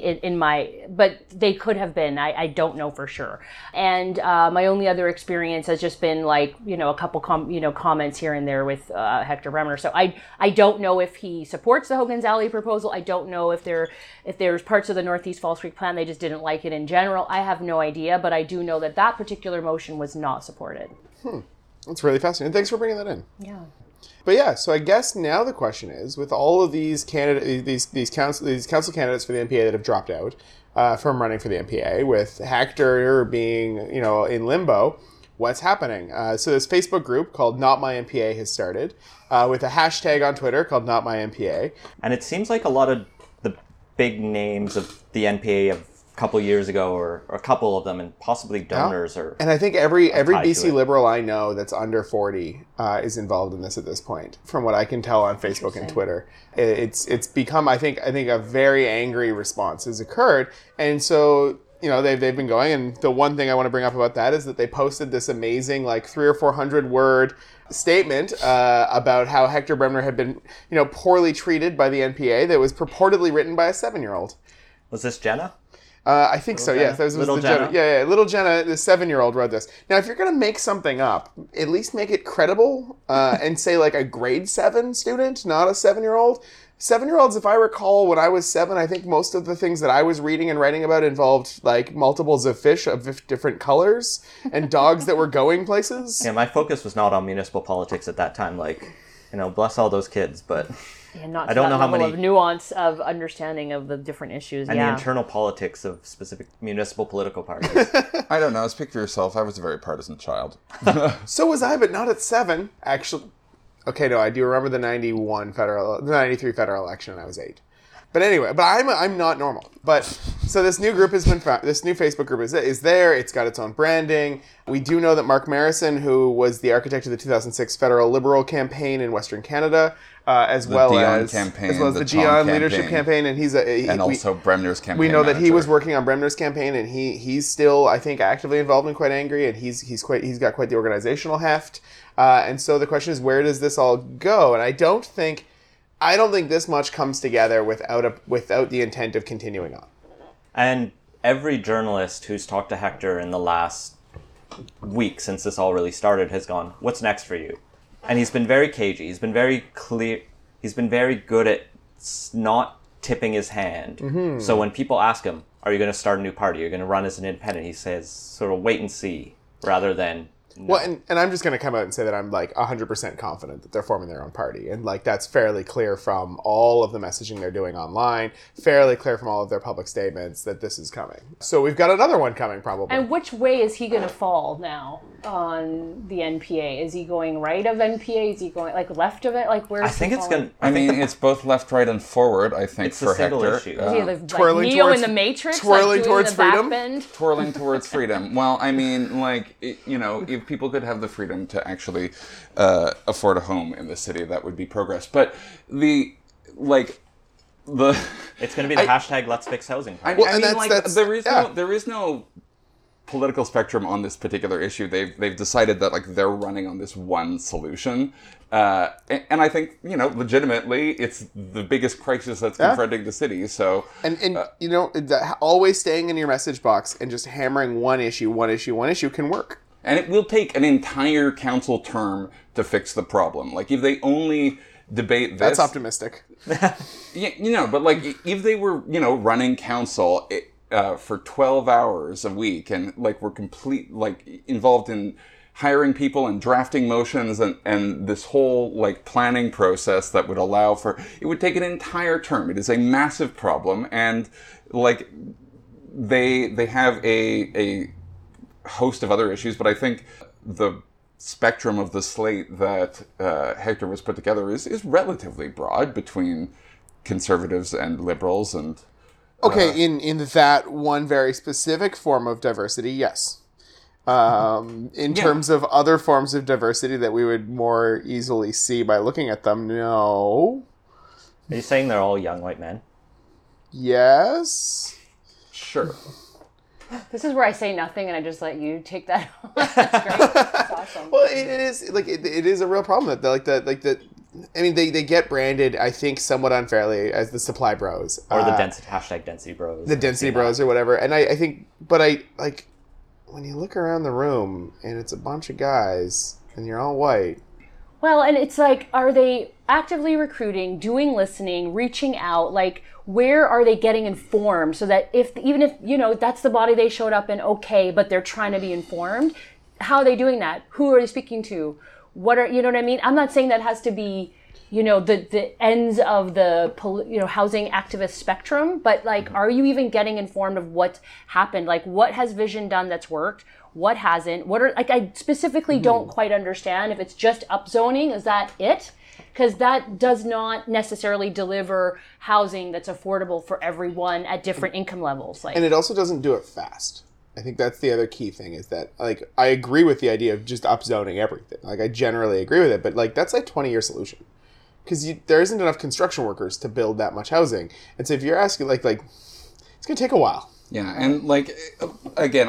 but they could have been. I don't know for sure. And my only other experience has just been like, a couple comments here and there with Hector Bremner. So I don't know if he supports the Hogan's Alley proposal. I don't know if there's parts of the Northeast Falls Creek plan they just didn't like it in general. I have no idea, but I do know that particular motion was not supported. That's really fascinating. Thanks for bringing that in. Yeah. But yeah, so I guess now the question is, with all of these these council candidates for the NPA that have dropped out from running for the NPA, with Hector being in limbo, what's happening? So this Facebook group called Not My NPA has started with a hashtag on Twitter called Not My NPA. And it seems like a lot of the big names of the NPA of a couple years ago, or a couple of them, and possibly donors. And I think every BC Liberal I know that's under 40 is involved in this at this point, from what I can tell on Facebook and Twitter. It's become, I think a very angry response has occurred. And so, they've been going, and the one thing I want to bring up about that is that they posted this amazing, 300 or 400 word statement about how Hector Bremner had been, poorly treated by the NPA that was purportedly written by a 7-year-old. Was this Jenna? I think so, yes. That was Little the Jenna. Yeah, Little Jenna, the 7-year-old, wrote this. Now, if you're going to make something up, at least make it credible and say a grade 7 student, not a 7-year-old. 7-year-olds, if I recall, when I was 7, I think most of the things that I was reading and writing about involved multiples of fish of different colors and dogs that were going places. Yeah, my focus was not on municipal politics at that time. Bless all those kids, but I don't know how many of nuance of understanding of the different issues. And the internal politics of specific municipal political parties. I don't know. Speak for yourself. I was a very partisan child. So was I, but not at 7, actually. Okay, no, I do remember the 93 federal election, and I was 8. But anyway, I'm not normal. But so this new group has been found. This new Facebook group is there. It's got its own branding. We do know that Mark Marison, who was the architect of the 2006 federal Liberal campaign in Western Canada, as well as the Dion leadership campaign, and also Bremner's campaign. We know that he was working on Bremner's campaign, and he's still, I think, actively involved in Quite Angry, and he's got quite the organizational heft. And so the question is, where does this all go? And I don't think this much comes together without the intent of continuing on. And every journalist who's talked to Hector in the last week since this all really started has gone, "What's next for you?" And he's been very cagey. He's been very clear. He's been very good at not tipping his hand. Mm-hmm. So when people ask him, "Are you going to start a new party? Are you going to run as an independent?" he says, sort of wait and see, rather than... No. Well, and I'm just going to come out and say that I'm 100% confident that they're forming their own party. And that's fairly clear from all of the messaging they're doing online, fairly clear from all of their public statements that this is coming. So we've got another one coming probably. And which way is he going to fall now on the NPA? Is he going right of NPA? Is he going left of it? Where's I think it's going to... it's both left, right, and forward, I think, it's for Hector. Issue. Twirling Neo towards, in the Matrix? Twirling towards freedom? Twirling towards freedom. Well, if people could have the freedom to actually afford a home in the city, that would be progress. But it's going to be the hashtag Let's Fix Housing. There is no political spectrum on this particular issue. They've decided that they're running on this one solution, and I think legitimately it's the biggest crisis that's confronting the city. So always staying in your message box and just hammering one issue can work. And it will take an entire council term to fix the problem. If they only debate this... That's optimistic. But if they were, running council for 12 hours a week and, were involved in hiring people and drafting motions and this whole, planning process that would allow for... It would take an entire term. It is a massive problem. And, they have a host of other issues, but I think the spectrum of the slate that Hector was put together is relatively broad between conservatives and liberals and... Okay, in that one very specific form of diversity, yes. In terms of other forms of diversity that we would more easily see by looking at them, no. Are you saying they're all young white men? Yes. Sure. This is where I say nothing and I just let you take that on. That's great. That's awesome. Well, it is like it is a real problem that I mean, they get branded, I think, somewhat unfairly as the supply bros Or the #density bros. the density bros or whatever. And I think, but I like when you look around the room and it's a bunch of guys and you're all white. Well, and it's like, are they actively recruiting, doing listening, reaching out? Like, where are they getting informed so that even if, that's the body they showed up in, okay, but they're trying to be informed, how are they doing that? Who are they speaking to? You know what I mean? I'm not saying that has to be, the ends of the, housing activist spectrum, but like, are you even getting informed of what's happened? Like, what has Vision done that's worked? What hasn't? I specifically don't quite understand if it's just upzoning. Is that it? Because that does not necessarily deliver housing that's affordable for everyone at different income levels. And it also doesn't do it fast. I think that's the other key thing is that, like, I agree with the idea of just upzoning everything. Like, I generally agree with it, but, like, that's like 20-year solution. Because there isn't enough construction workers to build that much housing. And so if you're asking, like it's going to take a while. Yeah, and like again,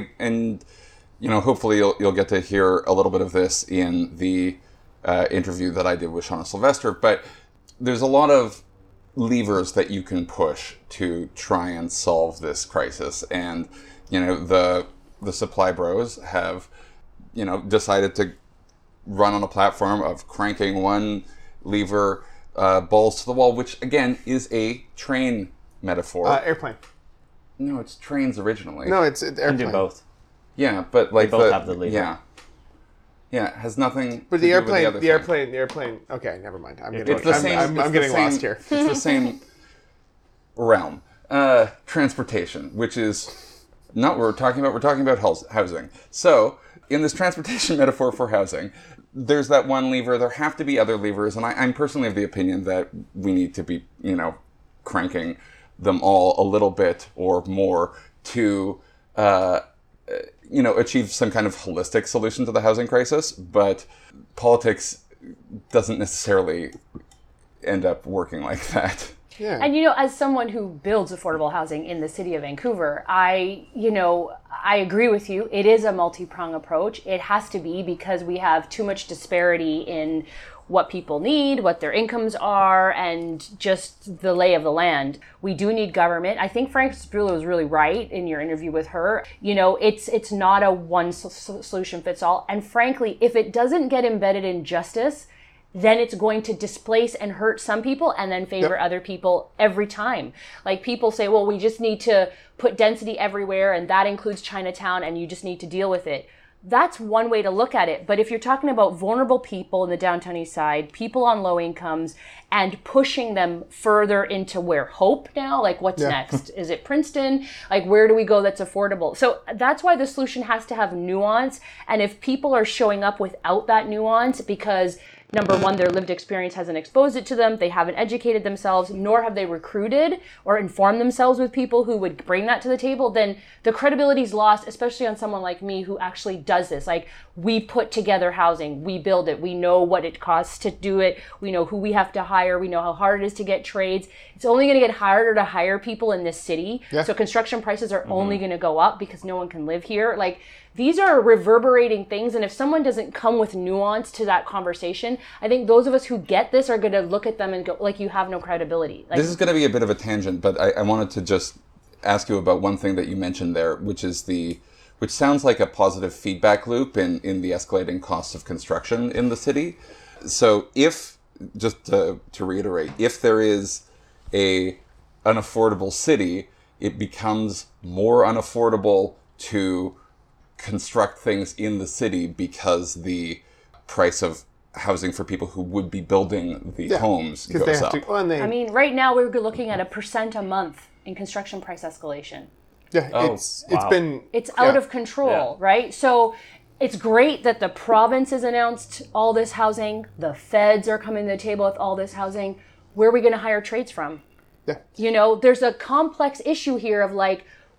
hopefully you'll get to hear a little bit of this in the interview that I did with Shauna Sylvester. But there's a lot of levers that you can push to try and solve this crisis, and the supply bros have decided to run on a platform of cranking one lever, balls to the wall, which again is a train metaphor. Airplane. No, it's trains originally. No, it's airplane. Can do both. Yeah, but like They both have the lever. Yeah, it has nothing. But to the do with airplane, the airplane. Okay, never mind. I'm It's getting, the same. I'm getting lost here. It's the same realm. Transportation, which is not what we're talking about. We're talking about housing. So, in this transportation metaphor for housing, there's that one lever. There have to be other levers, and I'm personally of the opinion that we need to be, cranking them all a little bit or more to, achieve some kind of holistic solution to the housing crisis. But politics doesn't necessarily end up working like that. Yeah. And, as someone who builds affordable housing in the city of Vancouver, I agree with you. It is a multi-prong approach. It has to be because we have too much disparity in what people need, what their incomes are, and just the lay of the land. We do need government. I think Frances Bueller was really right in your interview with her. It's not a one solution fits all. And frankly, if it doesn't get embedded in justice, then it's going to displace and hurt some people and then favor other people every time. Like, people say, well, we just need to put density everywhere, and that includes Chinatown, and you just need to deal with it. That's one way to look at it. But if you're talking about vulnerable people in the downtown east side, people on low incomes, and pushing them further into where hope now, like what's next? Is it Princeton? Like, where do we go that's affordable? So that's why the solution has to have nuance. And if people are showing up without that nuance because, number one, their lived experience hasn't exposed it to them, they haven't educated themselves, nor have they recruited or informed themselves with people who would bring that to the table, then the credibility is lost, especially on someone like me who actually does this. Like, we put together housing, we build it, we know what it costs to do it, we know who we have to hire, we know how hard it is to get trades. It's only going to get harder to hire people in this city. Yeah. So construction prices are only going to go up because no one can live here. Like, these are reverberating things, and if someone doesn't come with nuance to that conversation, I think those of us who get this are going to look at them and go, like, you have no credibility. Like, this is going to be a bit of a tangent, but I wanted to just ask you about one thing that you mentioned there, which sounds like a positive feedback loop in the escalating costs of construction in the city. So just to reiterate, if there is an unaffordable city, it becomes more unaffordable to construct things in the city because the price of housing for people who would be building the homes goes up. I mean, right now we're looking at 1% a month in construction price escalation. Yeah, it's out of control, right? So it's great that the province has announced all this housing. The feds are coming to the table with all this housing. Where are we going to hire trades from? Yeah. There's a complex issue here of, like,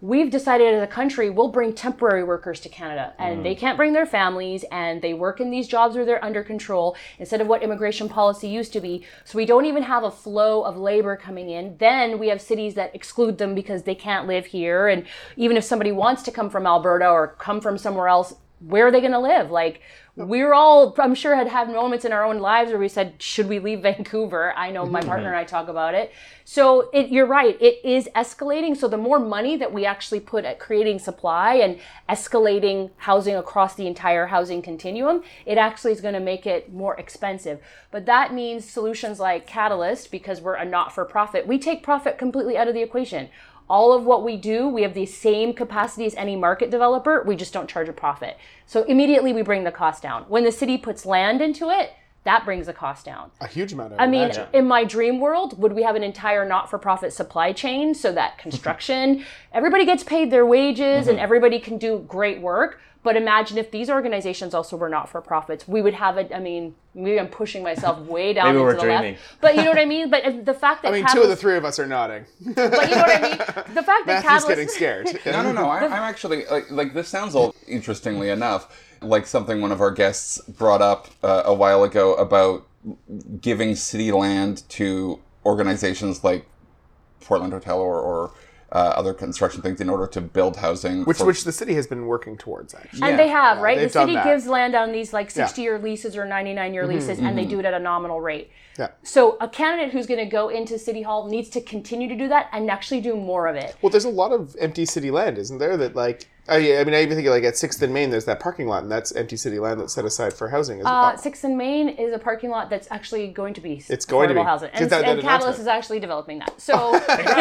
we've decided as a country, we'll bring temporary workers to Canada, and they can't bring their families, and they work in these jobs where they're under control instead of what immigration policy used to be. So we don't even have a flow of labor coming in. Then we have cities that exclude them because they can't live here. And even if somebody wants to come from Alberta or come from somewhere else, where are they going to live? Like, we're all, I'm sure, had moments in our own lives where we said, should we leave Vancouver? I know my partner and I talk about it. So you're right, it is escalating. So the more money that we actually put at creating supply and escalating housing across the entire housing continuum, it actually is going to make it more expensive. But that means solutions like Catalyst, because we're a not-for-profit, we take profit completely out of the equation. All of what we do, we have the same capacity as any market developer. We just don't charge a profit. So immediately we bring the cost down. When the city puts land into it, that brings the cost down. A huge amount. I mean, in my dream world, would we have an entire not-for-profit supply chain so that construction, everybody gets paid their wages and everybody can do great work? But imagine if these organizations also were not-for-profits. We would have it, I mean, maybe I'm pushing myself way down Maybe into we're the dreaming. left. But you know what I mean? But the fact that I mean, Catalyst, two of the three of us are nodding. but you know what I mean? The fact that Matthew's Catalyst... getting scared. No. I'm actually, like this sounds all, interestingly enough, like something one of our guests brought up a while ago about giving city land to organizations like Portland Hotel or other construction things in order to build housing. Which the city has been working towards, actually. And they have, right? The they've done city that. gives land on these like 60-year leases or 99-year leases, and they do it at a nominal rate. Yeah. So a candidate who's going to go into City Hall needs to continue to do that and actually do more of it. Well, there's a lot of empty city land, isn't there? That like, I mean, I even think like at 6th and Main, there's that parking lot, and that's empty city land that's set aside for housing as well. 6th and Main is a parking lot that's actually going to be It's going to affordable be. housing, and, That and Catalyst announcement. is actually developing that. So,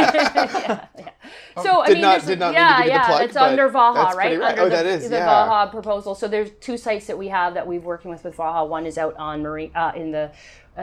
yeah. So I Did mean, not there's- mean to give you the plug, it's but under Vaha, that's right? pretty right. Under Oh, that is, the yeah. Vaha proposal. So there's two sites that we have that we're working with Vaha. One is out on Marine in the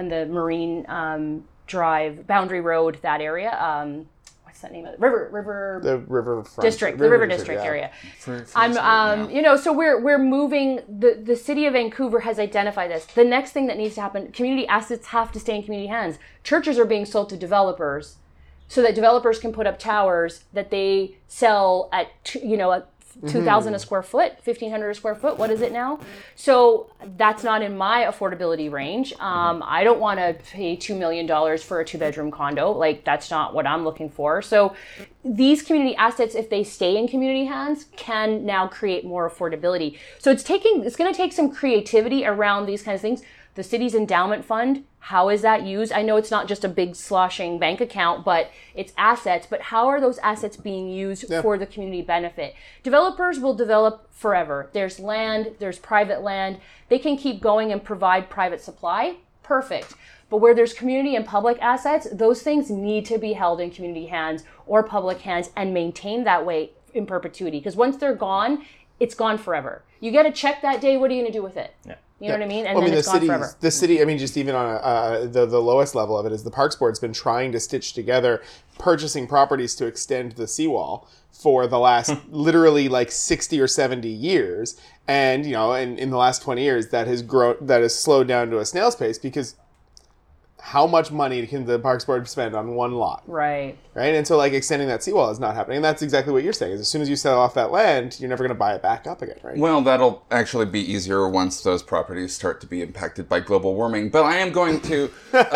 Marine Drive, Boundary Road, that area. What's that name of it? River The riverfront. District, the River District yeah. area. For I'm, you know, so we're moving. The city of Vancouver has identified this. The next thing that needs to happen: community assets have to stay in community hands. Churches are being sold to developers, so that developers can put up towers that they sell at, you know, at $2,000 a square foot, $1,500 a square foot. What is it now? So that's not in my affordability range. I don't want to pay $2 million for a 2-bedroom condo. Like, that's not what I'm looking for. So these community assets, if they stay in community hands, can now create more affordability. So it's going to take some creativity around these kinds of things. The city's endowment fund, how is that used? I know it's not just a big sloshing bank account, but it's assets. But how are those assets being used for the community benefit? Developers will develop forever. There's land, there's private land. They can keep going and provide private supply. Perfect. But where there's community and public assets, those things need to be held in community hands or public hands and maintained that way in perpetuity. Because once they're gone, it's gone forever. You get a check that day, what are you going to do with it? Yeah. You know what I mean? And then it's gone forever. The city, I mean, just even on the lowest level of it is the Parks Board's been trying to stitch together purchasing properties to extend the seawall for the last literally like 60 or 70 years. And, you know, in the last 20 years, that has slowed down to a snail's pace because how much money can the Parks Board spend on one lot? Right. Right? And so, like, extending that seawall is not happening. And that's exactly what you're saying, is as soon as you sell off that land, you're never going to buy it back up again, right? Well, that'll actually be easier once those properties start to be impacted by global warming. But I am going to...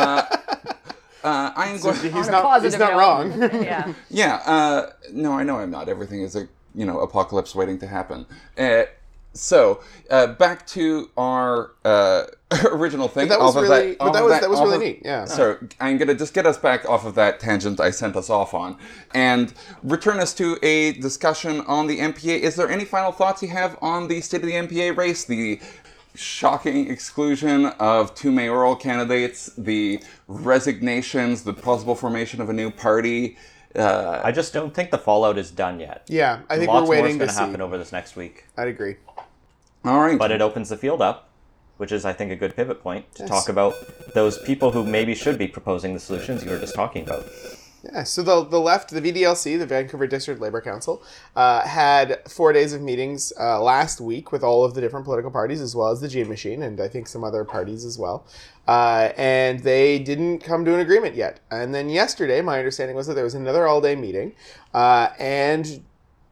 He's On a positive not note. wrong. Yeah. Yeah, no, I know I'm not. Everything is a, apocalypse waiting to happen. So, back to our original thing. That was off of really, but that was off really of- neat. Yeah. So I'm going to just get us back off of that tangent I sent us off on and return us to a discussion on the MPA. Is there any final thoughts you have on the state of the MPA race? The shocking exclusion of 2 mayoral candidates, the resignations, the possible formation of a new party. I just don't think the fallout is done yet. Yeah, I think Lots we're more waiting is to going to see. happen over this next week. I'd agree. All right. But it opens the field up, which is, I think, a good pivot point to talk about those people who maybe should be proposing the solutions you were just talking about. Yeah, so the left, the VDLC, the Vancouver District Labour Council, had 4 days of meetings last week with all of the different political parties, as well as the Gene Machine, and I think some other parties as well. And they didn't come to an agreement yet. And then yesterday, my understanding was that there was another all-day meeting, and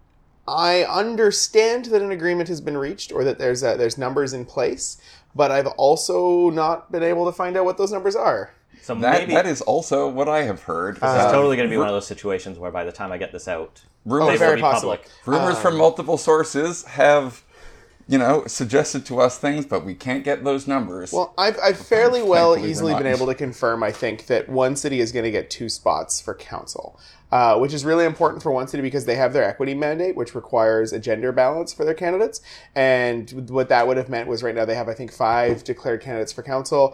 I understand that an agreement has been reached or that there's numbers in place, but I've also not been able to find out what those numbers are. So that is also what I have heard. This is totally going to be one of those situations where by the time I get this out, rumors, very possible. Rumors from multiple sources have, suggested to us things, but we can't get those numbers. Well, I've fairly well Thankfully, easily we're not. been able to confirm, I think, that one city is going to get 2 spots for council, which is really important for one city because they have their equity mandate, which requires a gender balance for their candidates. And what that would have meant was right now they have, I think, 5 declared candidates for council,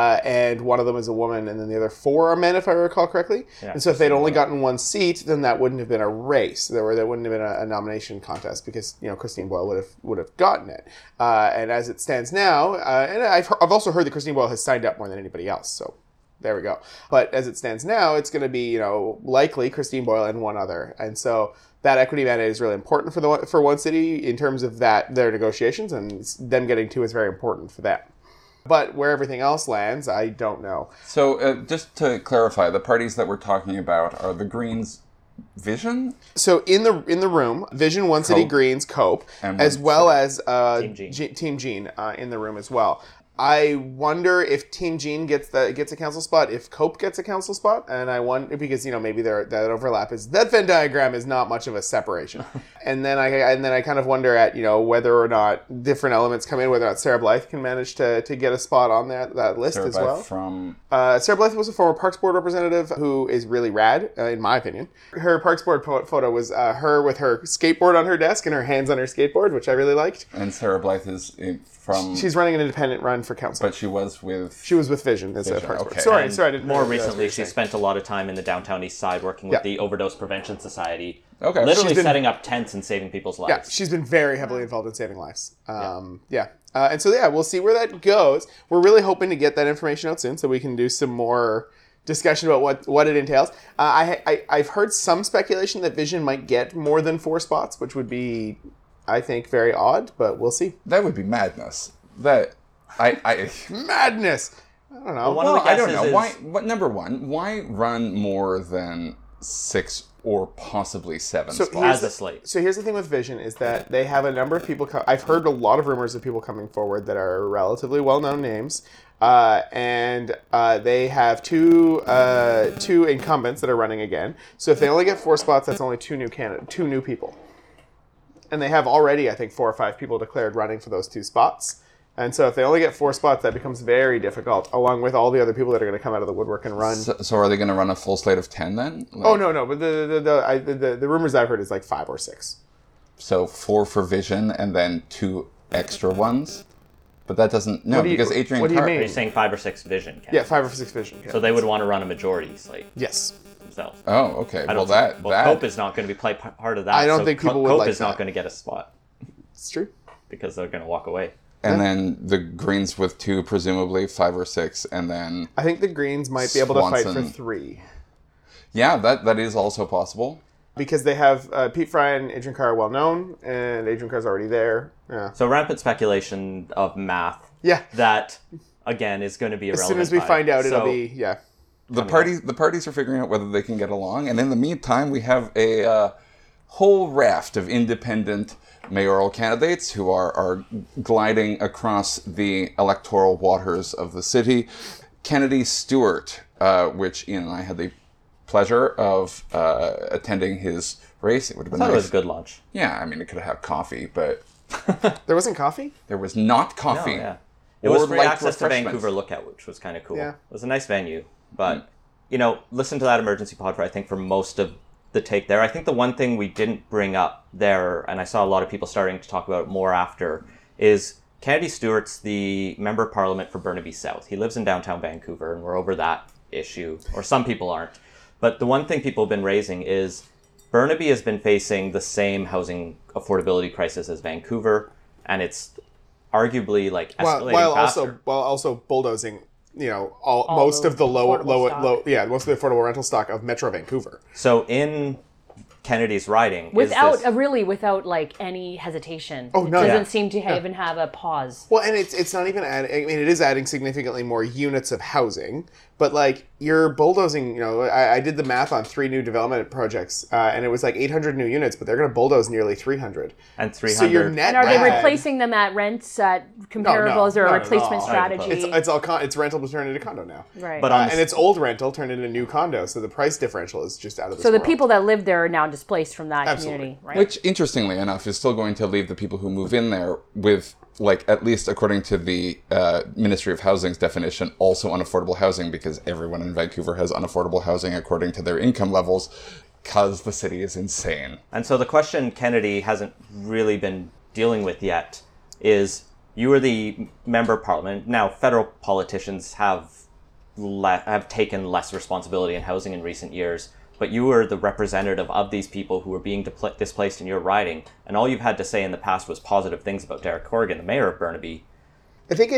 and one of them is a woman, and then the other 4 are men, if I recall correctly. Yeah, and so if they'd only gotten 1 seat, then that wouldn't have been a race. There wouldn't have been a nomination contest because Christine Boyle would have gotten it. And as it stands now, and I've also heard that Christine Boyle has signed up more than anybody else, so there we go. But as it stands now, it's going to be, likely Christine Boyle and one other. And so that equity mandate is really important for one city in terms of their negotiations, and them getting 2 is very important for them. But where everything else lands, I don't know. So just to clarify, the parties that we're talking about are the Greens, Vision? So in the room, Vision, One City Cope. Greens, Cope, And as One well as Team Gene. Team Gene in the room as well. I wonder if Team Gene gets a council spot, if Cope gets a council spot, and I wonder because maybe that overlap is that Venn diagram is not much of a separation, and then I kind of wonder at whether or not different elements come in, whether or not Sarah Blythe can manage to get a spot on that list Sarah as well. From Sarah Blythe was a former Parks Board representative who is really rad, in my opinion. Her Parks Board photo was her with her skateboard on her desk and her hands on her skateboard, which I really liked. and Sarah Blythe is from. She's running an independent run for council. But she was with. She was with Vision as a Vision, Parks Board. okay. Sorry, And I didn't more realize what recently, you were she saying. spent a lot of time in the downtown east side working with Yeah. the Overdose Prevention Society. Okay. Literally She's been- setting up tents and saving people's lives. Yeah, she's been very heavily involved in saving lives. And so we'll see where that goes. We're really hoping to get that information out soon so we can do some more discussion about what it entails. I've heard some speculation that Vision might get more than 4 spots, which would be, I think, very odd, but we'll see. That would be madness. I Madness! I don't know. One of the I don't guesses know. is- Number one, why run more than 6 or possibly 7 So spots? here's As a slate. So here's the thing with Vision is that they have a number of people. I've heard a lot of rumors of people coming forward that are relatively well-known names, and they have two incumbents that are running again. So if they only get 4 spots, that's only 2 new people, and they have already, I think, 4 or 5 people declared running for those 2 spots. And so if they only get 4 spots, that becomes very difficult, along with all the other people that are going to come out of the woodwork and run. So are they going to run a full slate of 10 then? Oh no! But the rumors I've heard is like 5 or 6. So 4 for Vision and then 2 extra ones? But that doesn't... No, What do you- because Adrian what do you Carr... mean? You're saying 5 or 6 Vision candidates. Yeah, 5 or 6 Vision. So they would want to run a majority slate Yes. themselves. Oh, okay. I don't that... Cope is not going to be part of that. I don't so think people would Cope like is not that. going to get a spot It's true. because they're going to walk away. And then the Greens with 2, presumably 5 or 6, and then... I think the Greens might be able to fight for Swanson. 3. Yeah, that is also possible. Because they have Pete Fry and Adrian Carr are well known, and Adrian Carr's already there. Yeah. So rampant speculation of math Yeah. that, again, is going to be As irrelevant. soon as we find out, it'll So- be, yeah. The parties are figuring out whether they can get along, and in the meantime, we have a whole raft of independent mayoral candidates who are gliding across the electoral waters of the city. Kennedy Stewart, which Ian and I had the pleasure of attending his race. It would have been I thought it nice. was a good lunch. Yeah, I mean, it could have had coffee, but There wasn't coffee? there was not coffee. No, yeah. It was or free light access to refreshments. Vancouver Lookout, which was kind of cool. Yeah. It was a nice venue. But, listen to that emergency pod for, I think, for most of the take there. I think the one thing we didn't bring up there, and I saw a lot of people starting to talk about it more after, is Kennedy Stewart's the Member of Parliament for Burnaby South. He lives in downtown Vancouver, and we're over that issue, or some people aren't. But the one thing people have been raising is Burnaby has been facing the same housing affordability crisis as Vancouver, and it's arguably escalating faster. While also bulldozing, All most the of the affordable stock. most of the affordable rental stock of Metro Vancouver. So in Kennedy's riding. Without like any hesitation. Oh, no. It doesn't seem to even have a pause. Well, and it's not even adding, I mean, it is adding significantly more units of housing, but like you're bulldozing, you know, I did the math on 3 new development projects, and it was like 800 new units, but they're going to bulldoze nearly 300. And 300. So your net And are they add- replacing them at rents at comparables or a no, replacement no. strategy? It's rental to turn into condo now. Right. But on And it's old rental turned into new condo, so the price differential is just out of this so the world. people that live there are now displaced from that Absolutely. community, right? Which, interestingly enough, is still going to leave the people who move in there with, like, at least according to the Ministry of Housing's definition, also unaffordable housing, because everyone in Vancouver has unaffordable housing according to their income levels, because the city is insane. And so the question Kennedy hasn't really been dealing with yet is, you were the member of parliament. Now, federal politicians have taken less responsibility in housing in recent years, but you were the representative of these people who were being displaced in your riding, and all you've had to say in the past was positive things about Derek Corrigan, the mayor of Burnaby. I think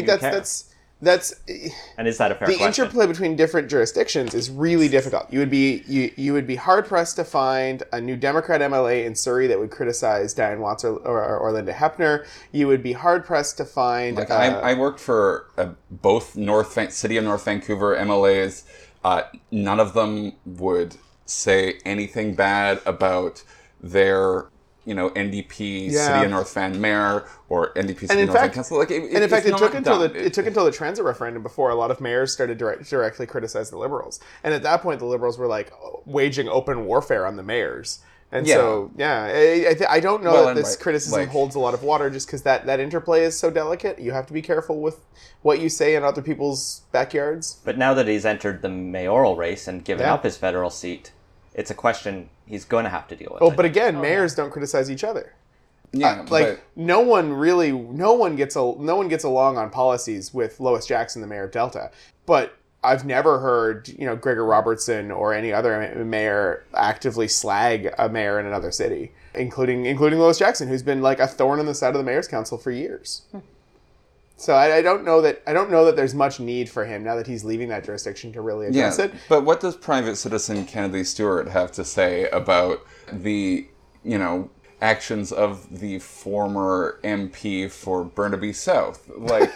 that's And is that a fair the question? interplay between different jurisdictions is really difficult. You would be hard pressed to find a New Democrat MLA in Surrey that would criticize Diane Watts or Linda Hepner. You would be hard pressed to find. Like, I worked for both City of North Vancouver MLAs. None of them would say anything bad about their, you know, NDP City of North Van mayor or NDP City of North Van council. Like, it took until the transit referendum before a lot of mayors started directly criticize the Liberals, and at that point the Liberals were like waging open warfare on the mayors. And I don't know that this criticism holds a lot of water, just because that interplay is so delicate. You have to be careful with what you say in other people's backyards. But now that he's entered the mayoral race and given up his federal seat, it's a question he's going to have to deal with. Oh, but again, mayors don't criticize each other. Yeah, no one gets along on policies with Lois Jackson, the mayor of Delta. But I've never heard, you know, Gregor Robertson or any other mayor actively slag a mayor in another city, including Lois Jackson, who's been like a thorn in the side of the mayor's council for years. So I don't know that there's much need for him now that he's leaving that jurisdiction to really address it. But what does private citizen Kennedy Stewart have to say about the, you know, actions of the former MP for Burnaby South? Like,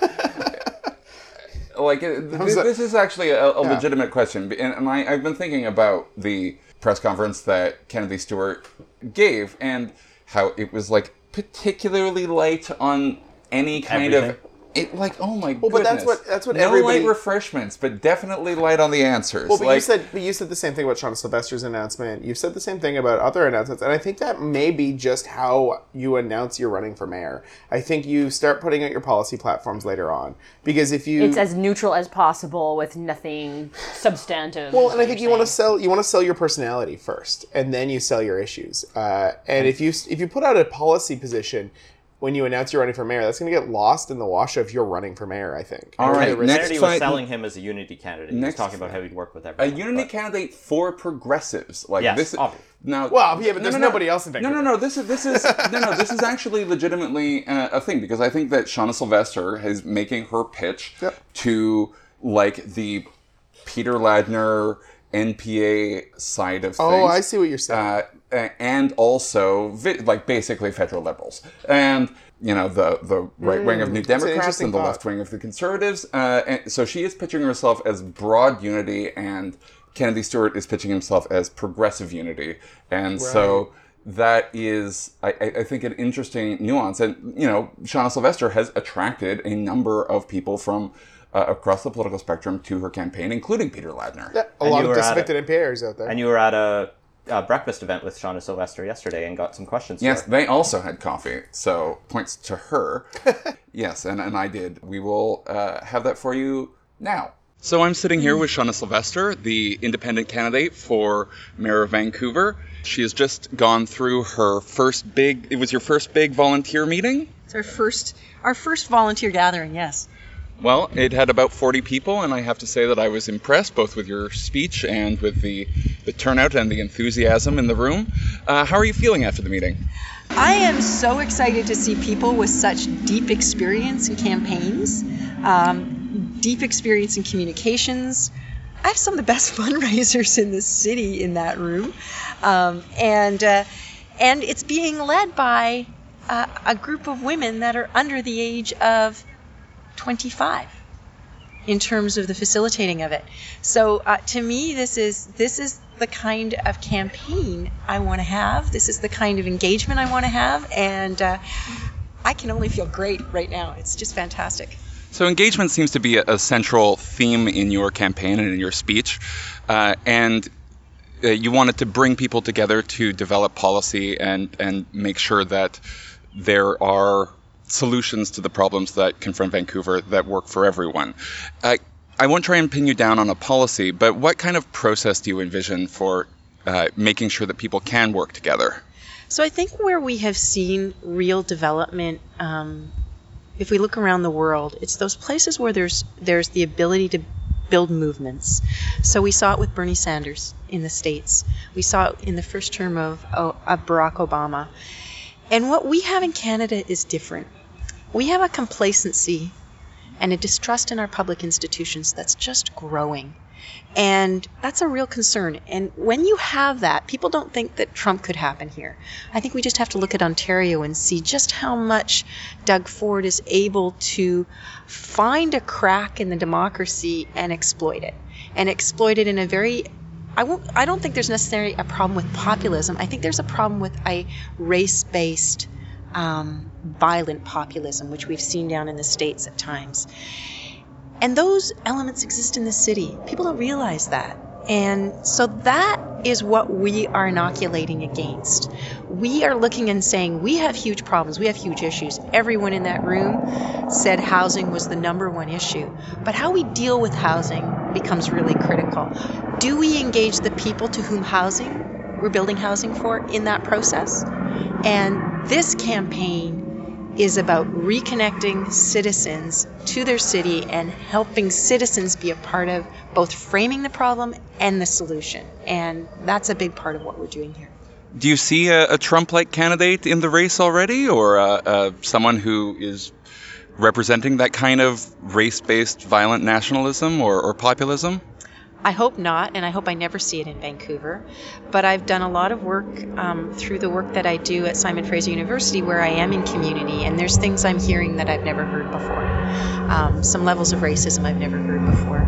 this is actually a legitimate question. And I've been thinking about the press conference that Kennedy Stewart gave and how it was, like, particularly light on any kind of... It, like, oh my goodness. But that's what no everybody... light refreshments, but definitely light on the answers. Well, but you said the same thing about Shauna Sylvester's announcement. You've said the same thing about other announcements, and I think that may be just how you announce you're running for mayor. I think you start putting out your policy platforms later on, because if you... It's as neutral as possible with nothing substantive. Well, and I think you want to sell your personality first, and then you sell your issues. And if you put out a policy position when you announce you're running for mayor, that's going to get lost in the wash of you're running for mayor, I think. All right, Kennedy was selling him as a unity candidate. He was talking about how he'd work with everyone. A unity candidate for progressives. Like, yes, this is, now, well, yeah, but there's nobody else in Vancouver. No. This is actually legitimately a thing, because I think that Shauna Sylvester is making her pitch to, like, the Peter Ladner NPA side of things. Oh, I see what you're saying. And also, like, basically federal liberals. And, you know, the right wing of New Democrats and the left wing of the Conservatives. And so she is pitching herself as broad unity, and Kennedy Stewart is pitching himself as progressive unity. And so that is, I think, an interesting nuance. And, you know, Shauna Sylvester has attracted a number of people from across the political spectrum to her campaign, including Peter Ladner. Yeah, a lot of disaffected NPAers out there. And you were at a breakfast event with Shauna Sylvester yesterday and got some questions. Yes, they also had coffee, so points to her. Yes, and I did. We will have that for you now. So I'm sitting here with Shauna Sylvester, the independent candidate for Mayor of Vancouver. She has just gone through her first big... It was your first big volunteer meeting? It's our first volunteer gathering, yes. Well, it had about 40 people, and I have to say that I was impressed, both with your speech and with the turnout and the enthusiasm in the room. How are you feeling after the meeting? I am so excited to see people with such deep experience in campaigns, deep experience in communications, I have some of the best fundraisers in the city in that room, and it's being led by a group of women that are under the age of 25 in terms of the facilitating of it. So to me, this is the kind of campaign I want to have. This is the kind of engagement I want to have, and I can only feel great right now. It's just fantastic. So engagement seems to be a central theme in your campaign and in your speech, and you wanted to bring people together to develop policy and make sure that there are solutions to the problems that confront Vancouver that work for everyone. I won't try and pin you down on a policy, but what kind of process do you envision for making sure that people can work together? So I think where we have seen real development, if we look around the world, it's those places where there's the ability to build movements. So we saw it with Bernie Sanders in the States. We saw it in the first term of Barack Obama. And what we have in Canada is different. We have a complacency and a distrust in our public institutions that's just growing. And that's a real concern. And when you have that, people don't think that Trump could happen here. I think we just have to look at Ontario and see just how much Doug Ford is able to find a crack in the democracy and exploit it. And exploit it in a very... I don't think there's necessarily a problem with populism. I think there's a problem with a race-based violent populism, which we've seen down in the States at times. And those elements exist in the city. People don't realize that. And so that is what we are inoculating against. We are looking and saying, we have huge problems, we have huge issues. Everyone in that room said housing was the number one issue. But how we deal with housing becomes really critical. Do we engage the people to whom we're building housing for in that process? And this campaign is about reconnecting citizens to their city and helping citizens be a part of both framing the problem and the solution. And that's a big part of what we're doing here. Do you see a Trump-like candidate in the race already, or someone who is representing that kind of race-based violent nationalism or populism? I hope not, and I hope I never see it in Vancouver. But I've done a lot of work through the work that I do at Simon Fraser University, where I am in community, and there's things I'm hearing that I've never heard before. Some levels of racism I've never heard before.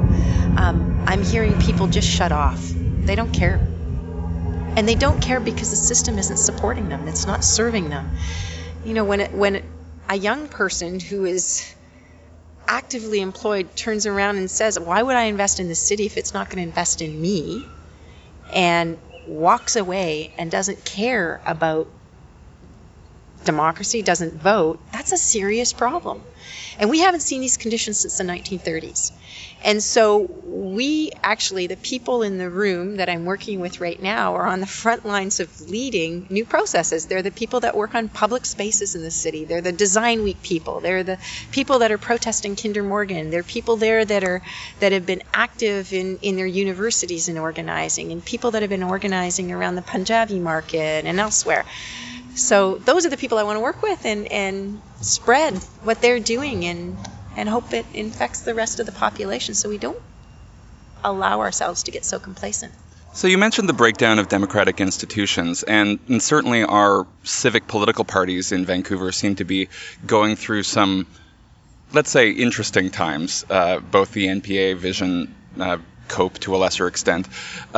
I'm hearing people just shut off. They don't care. And they don't care because the system isn't supporting them. It's not serving them. You know, when a young person who is actively employed turns around and says, why would I invest in the city if it's not going to invest in me? And walks away and doesn't care about democracy, doesn't vote, that's a serious problem. And we haven't seen these conditions since the 1930s. And so we actually, the people in the room that I'm working with right now, are on the front lines of leading new processes. They're the people that work on public spaces in the city. They're the Design Week people. They're the people that are protesting Kinder Morgan. They're people there that have been active in their universities and organizing, and people that have been organizing around the Punjabi market and elsewhere. So those are the people I want to work with and spread what they're doing and hope it infects the rest of the population so we don't allow ourselves to get so complacent. So you mentioned the breakdown of democratic institutions, and certainly our civic political parties in Vancouver seem to be going through some, let's say, interesting times. Both the NPA, Vision, COPE to a lesser extent.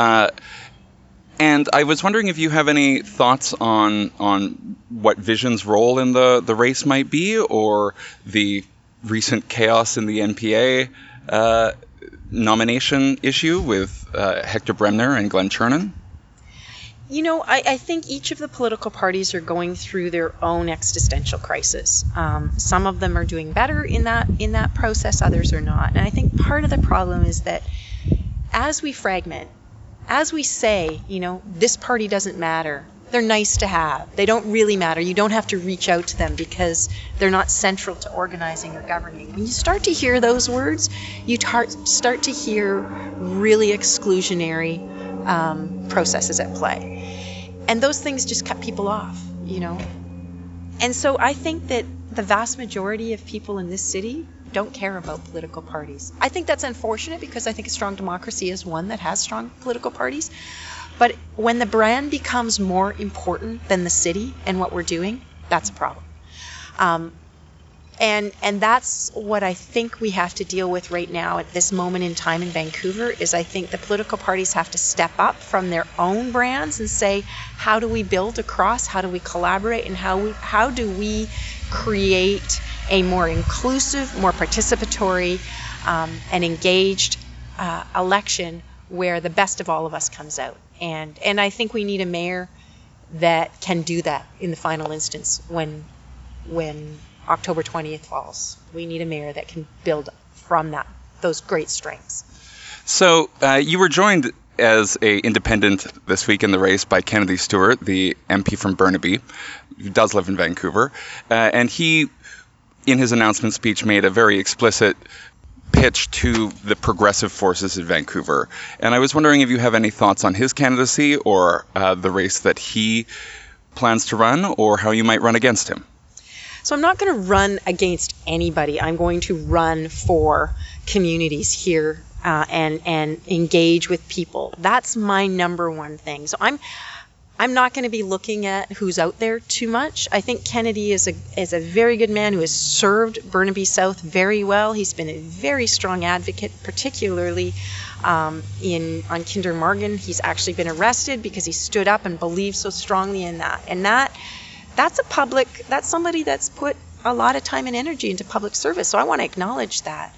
And I was wondering if you have any thoughts on what Vision's role in the race might be, or the recent chaos in the NPA nomination issue with Hector Bremner and Glenn Chernin? You know, I think each of the political parties are going through their own existential crisis. Some of them are doing better in that process, others are not. And I think part of the problem is that as we fragment, as we say, you know, this party doesn't matter, they're nice to have, they don't really matter, you don't have to reach out to them because they're not central to organizing or governing. When you start to hear those words, you start to hear really exclusionary processes at play. And those things just cut people off, you know. And so I think that the vast majority of people in this city don't care about political parties. I think that's unfortunate because I think a strong democracy is one that has strong political parties. But when the brand becomes more important than the city and what we're doing, that's a problem. And that's what I think we have to deal with right now at this moment in time in Vancouver, is I think the political parties have to step up from their own brands and say, how do we build across, how do we collaborate, and how do we create a more inclusive, more participatory, and engaged election where the best of all of us comes out. And I think we need a mayor that can do that in the final instance when October 20th falls. We need a mayor that can build from those great strengths. So you were joined as a independent this week in the race by Kennedy Stewart, the MP from Burnaby, who does live in Vancouver. And he, in his announcement speech, made a very explicit pitch to the progressive forces in Vancouver. And I was wondering if you have any thoughts on his candidacy or the race that he plans to run, or how you might run against him. So I'm not going to run against anybody. I'm going to run for communities here and engage with people. That's my number one thing. So I'm not going to be looking at who's out there too much. I think Kennedy is a very good man who has served Burnaby South very well. He's been a very strong advocate, particularly on Kinder Morgan. He's actually been arrested because he stood up and believed so strongly in that. And that's somebody that's put a lot of time and energy into public service. So I want to acknowledge that.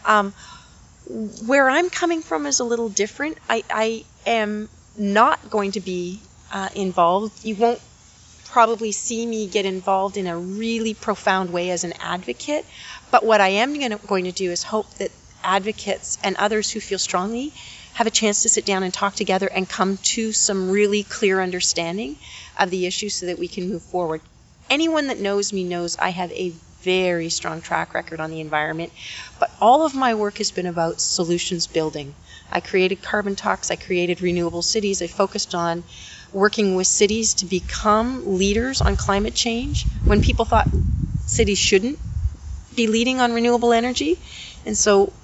Where I'm coming from is a little different. I am not going to be involved. You won't probably see me get involved in a really profound way as an advocate. But what I am going to do is hope that advocates and others who feel strongly have a chance to sit down and talk together and come to some really clear understanding of the issues so that we can move forward. Anyone that knows me knows I have a very strong track record on the environment, but all of my work has been about solutions building. I created Carbon Talks, I created Renewable Cities, I focused on working with cities to become leaders on climate change when people thought cities shouldn't be leading on renewable energy. And so,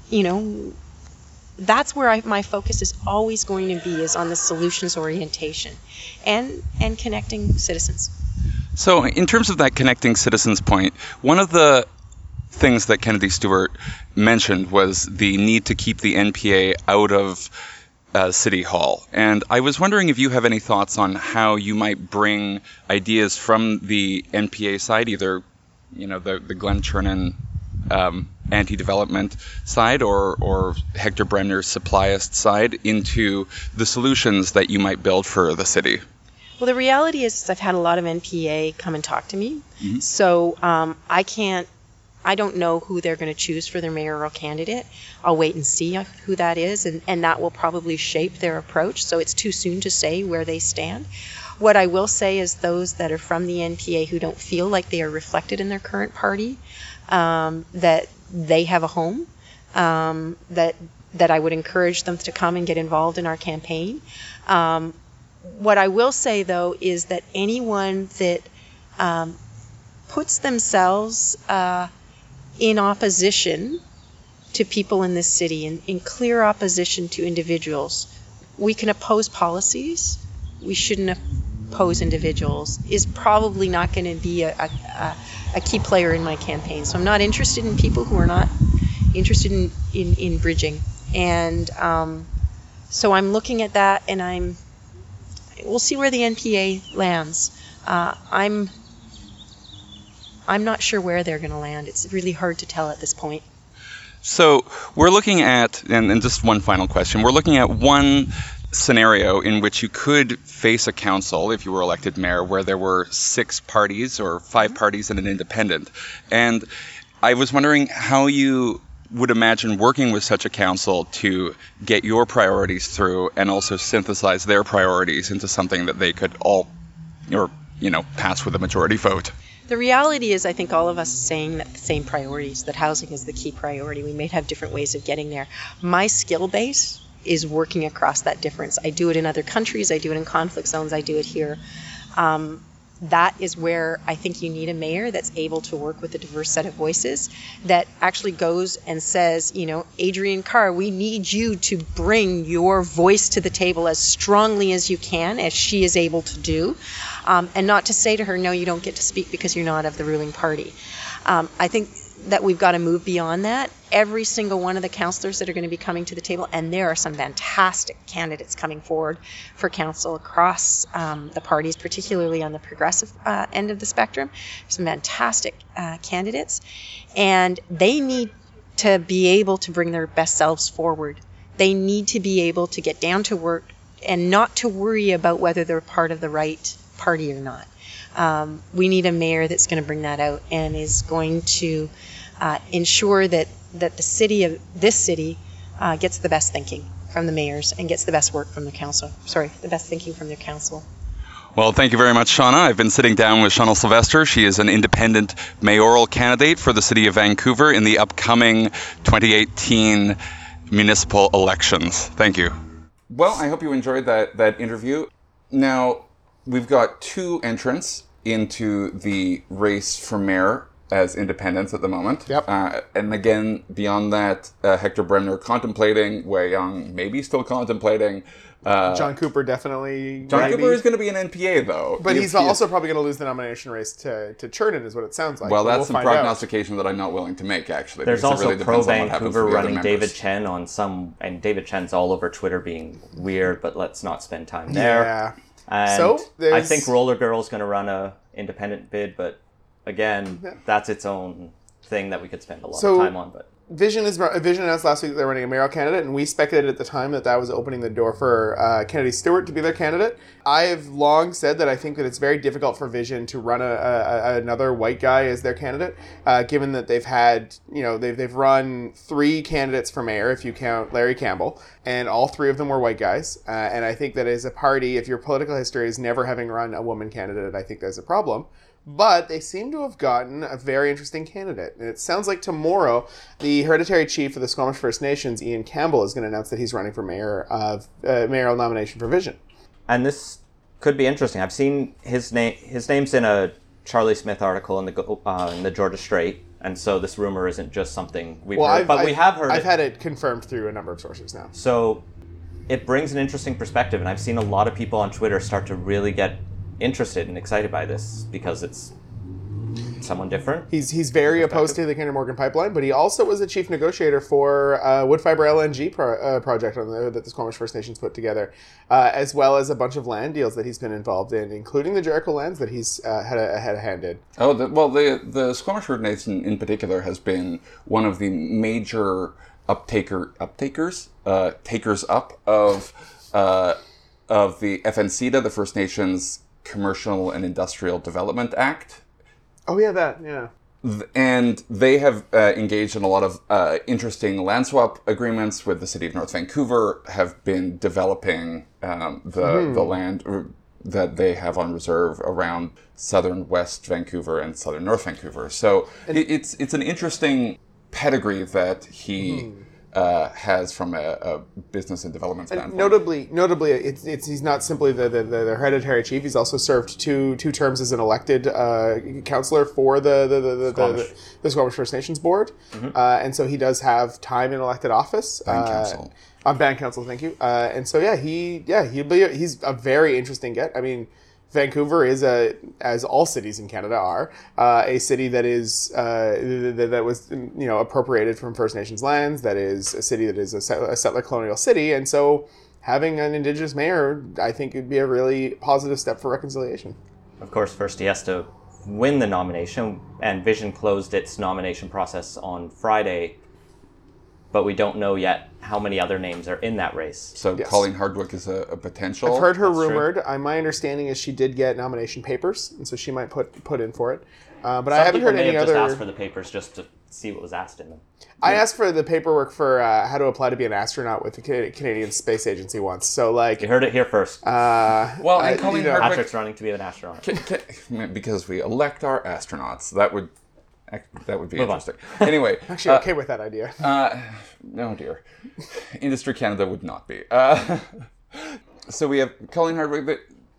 that's where my focus is always going to be, is on the solutions orientation and connecting citizens. So in terms of that connecting citizens point, one of the things that Kennedy Stewart mentioned was the need to keep the NPA out of City Hall. And I was wondering if you have any thoughts on how you might bring ideas from the NPA side, either the Glenn Chernin anti-development side or Hector Bremner's supplyist side, into the solutions that you might build for the city. Well, the reality is I've had a lot of NPA come and talk to me. Mm-hmm. So I don't know who they're going to choose for their mayoral candidate. I'll wait and see who that is, and that will probably shape their approach. So it's too soon to say where they stand. What I will say is those that are from the NPA who don't feel like they are reflected in their current party, that they have a home, that I would encourage them to come and get involved in our campaign. What I will say, though, is that anyone that puts themselves in opposition to people in this city, in clear opposition to individuals, we can oppose policies, we shouldn't oppose individuals, is probably not going to be a key player in my campaign. So I'm not interested in people who are not interested in bridging. And so I'm looking at that, and we'll see where the NPA lands. I'm not sure where they're going to land. It's really hard to tell at this point. So we're looking at, and just one final question, we're looking at one scenario in which you could face a council, if you were elected mayor, where there were 6 parties or 5 parties and an independent. And I was wondering how you would imagine working with such a council to get your priorities through and also synthesize their priorities into something that they could all, pass with a majority vote. The reality is, I think all of us saying that the same priorities, that housing is the key priority. We may have different ways of getting there. My skill base is working across that difference. I do it in other countries. I do it in conflict zones. I do it here. that is where I think you need a mayor that's able to work with a diverse set of voices, that actually goes and says, Adrienne Carr, we need you to bring your voice to the table as strongly as you can, as she is able to do, and not to say to her, no, you don't get to speak because you're not of the ruling party. I think that we've got to move beyond that. Every single one of the councillors that are going to be coming to the table, and there are some fantastic candidates coming forward for council across the parties, particularly on the progressive end of the spectrum. Some fantastic candidates, and they need to be able to bring their best selves forward. They need to be able to get down to work and not to worry about whether they're part of the right party or not. We need a mayor that's going to bring that out and is going to ensure that this city gets the best thinking from the mayors and gets the best work from the council. The best thinking from their council. Well, thank you very much, Shauna. I've been sitting down with Shauna Sylvester. She is an independent mayoral candidate for the city of Vancouver in the upcoming 2018 municipal elections. Thank you. Well, I hope you enjoyed that interview. Now, we've got two entrants into the race for mayor as independents at the moment. Yep. And again, beyond that, Hector Bremner contemplating, Wei Young maybe still contemplating. John Cooper definitely. John Cooper is going to be an NPA, though. But he's also probably going to lose the nomination race to Chernin, is what it sounds like. Well, that's some prognostication that I'm not willing to make, actually. There's also really pro-Vancouver running David Chen on some... And David Chen's all over Twitter being weird, but let's not spend time there. Yeah. And I think Roller Girl's going to run a independent bid, but again, that's its own thing that we could spend a lot of time on. But Vision announced last week that they're running a mayoral candidate, and we speculated at the time that was opening the door for Kennedy Stewart to be their candidate. I've long said that I think that it's very difficult for Vision to run another white guy as their candidate, given that they've had, they've run 3 candidates for mayor, if you count Larry Campbell, and all 3 of them were white guys. And I think that as a party, if your political history is never having run a woman candidate, I think there's a problem. But they seem to have gotten a very interesting candidate. And it sounds like tomorrow, the hereditary chief of the Squamish First Nations, Ian Campbell, is going to announce that he's running for mayoral nomination for Vision. And this could be interesting. I've seen his name's in a Charlie Smith article in the Georgia Straight. And so this rumor isn't just something we've heard. But we have heard I've had it confirmed through a number of sources now. So it brings an interesting perspective. And I've seen a lot of people on Twitter start to really get interested and excited by this because it's someone different. He's very opposed to the Kinder Morgan pipeline, but he also was the chief negotiator for Woodfibre LNG project that the Squamish First Nations put together, as well as a bunch of land deals that he's been involved in, including the Jericho lands that he's had a hand in. The Squamish First Nation in particular has been one of the major takers up of the FNCDA, the First Nations Commercial and Industrial Development Act. Oh, yeah, that, yeah. And they have engaged in a lot of interesting land swap agreements with the city of North Vancouver, have been developing the land that they have on reserve around southern West Vancouver and southern North Vancouver. So it's an interesting pedigree that he... has from a business and development standpoint. Notably, he's not simply the hereditary chief. He's also served two terms as an elected councillor for the Squamish First Nations Board, and so he does have time in elected office. Band council, thank you. And so he's a very interesting get. I mean, Vancouver is, as all cities in Canada are, a city that is that was appropriated from First Nations lands. That is a city that is a settler colonial city, and so having an Indigenous mayor, I think, would be a really positive step for reconciliation. Of course, first he has to win the nomination, and Vision closed its nomination process on Friday. But we don't know yet how many other names are in that race. So yes. Colleen Hardwick is a potential. I've heard her rumored. My understanding is she did get nomination papers, and so she might put in for it. But I haven't heard any other. Just asked for the papers just to see what was asked in them. I asked for the paperwork for how to apply to be an astronaut with the Canadian Space Agency once. So you heard it here first. And Colleen Hardwick, Patrick's running to be an astronaut because we elect our astronauts. That would be interesting. Anyway. Actually, okay with that idea. No, dear. Industry Canada would not be. So we have Colleen Hardwick.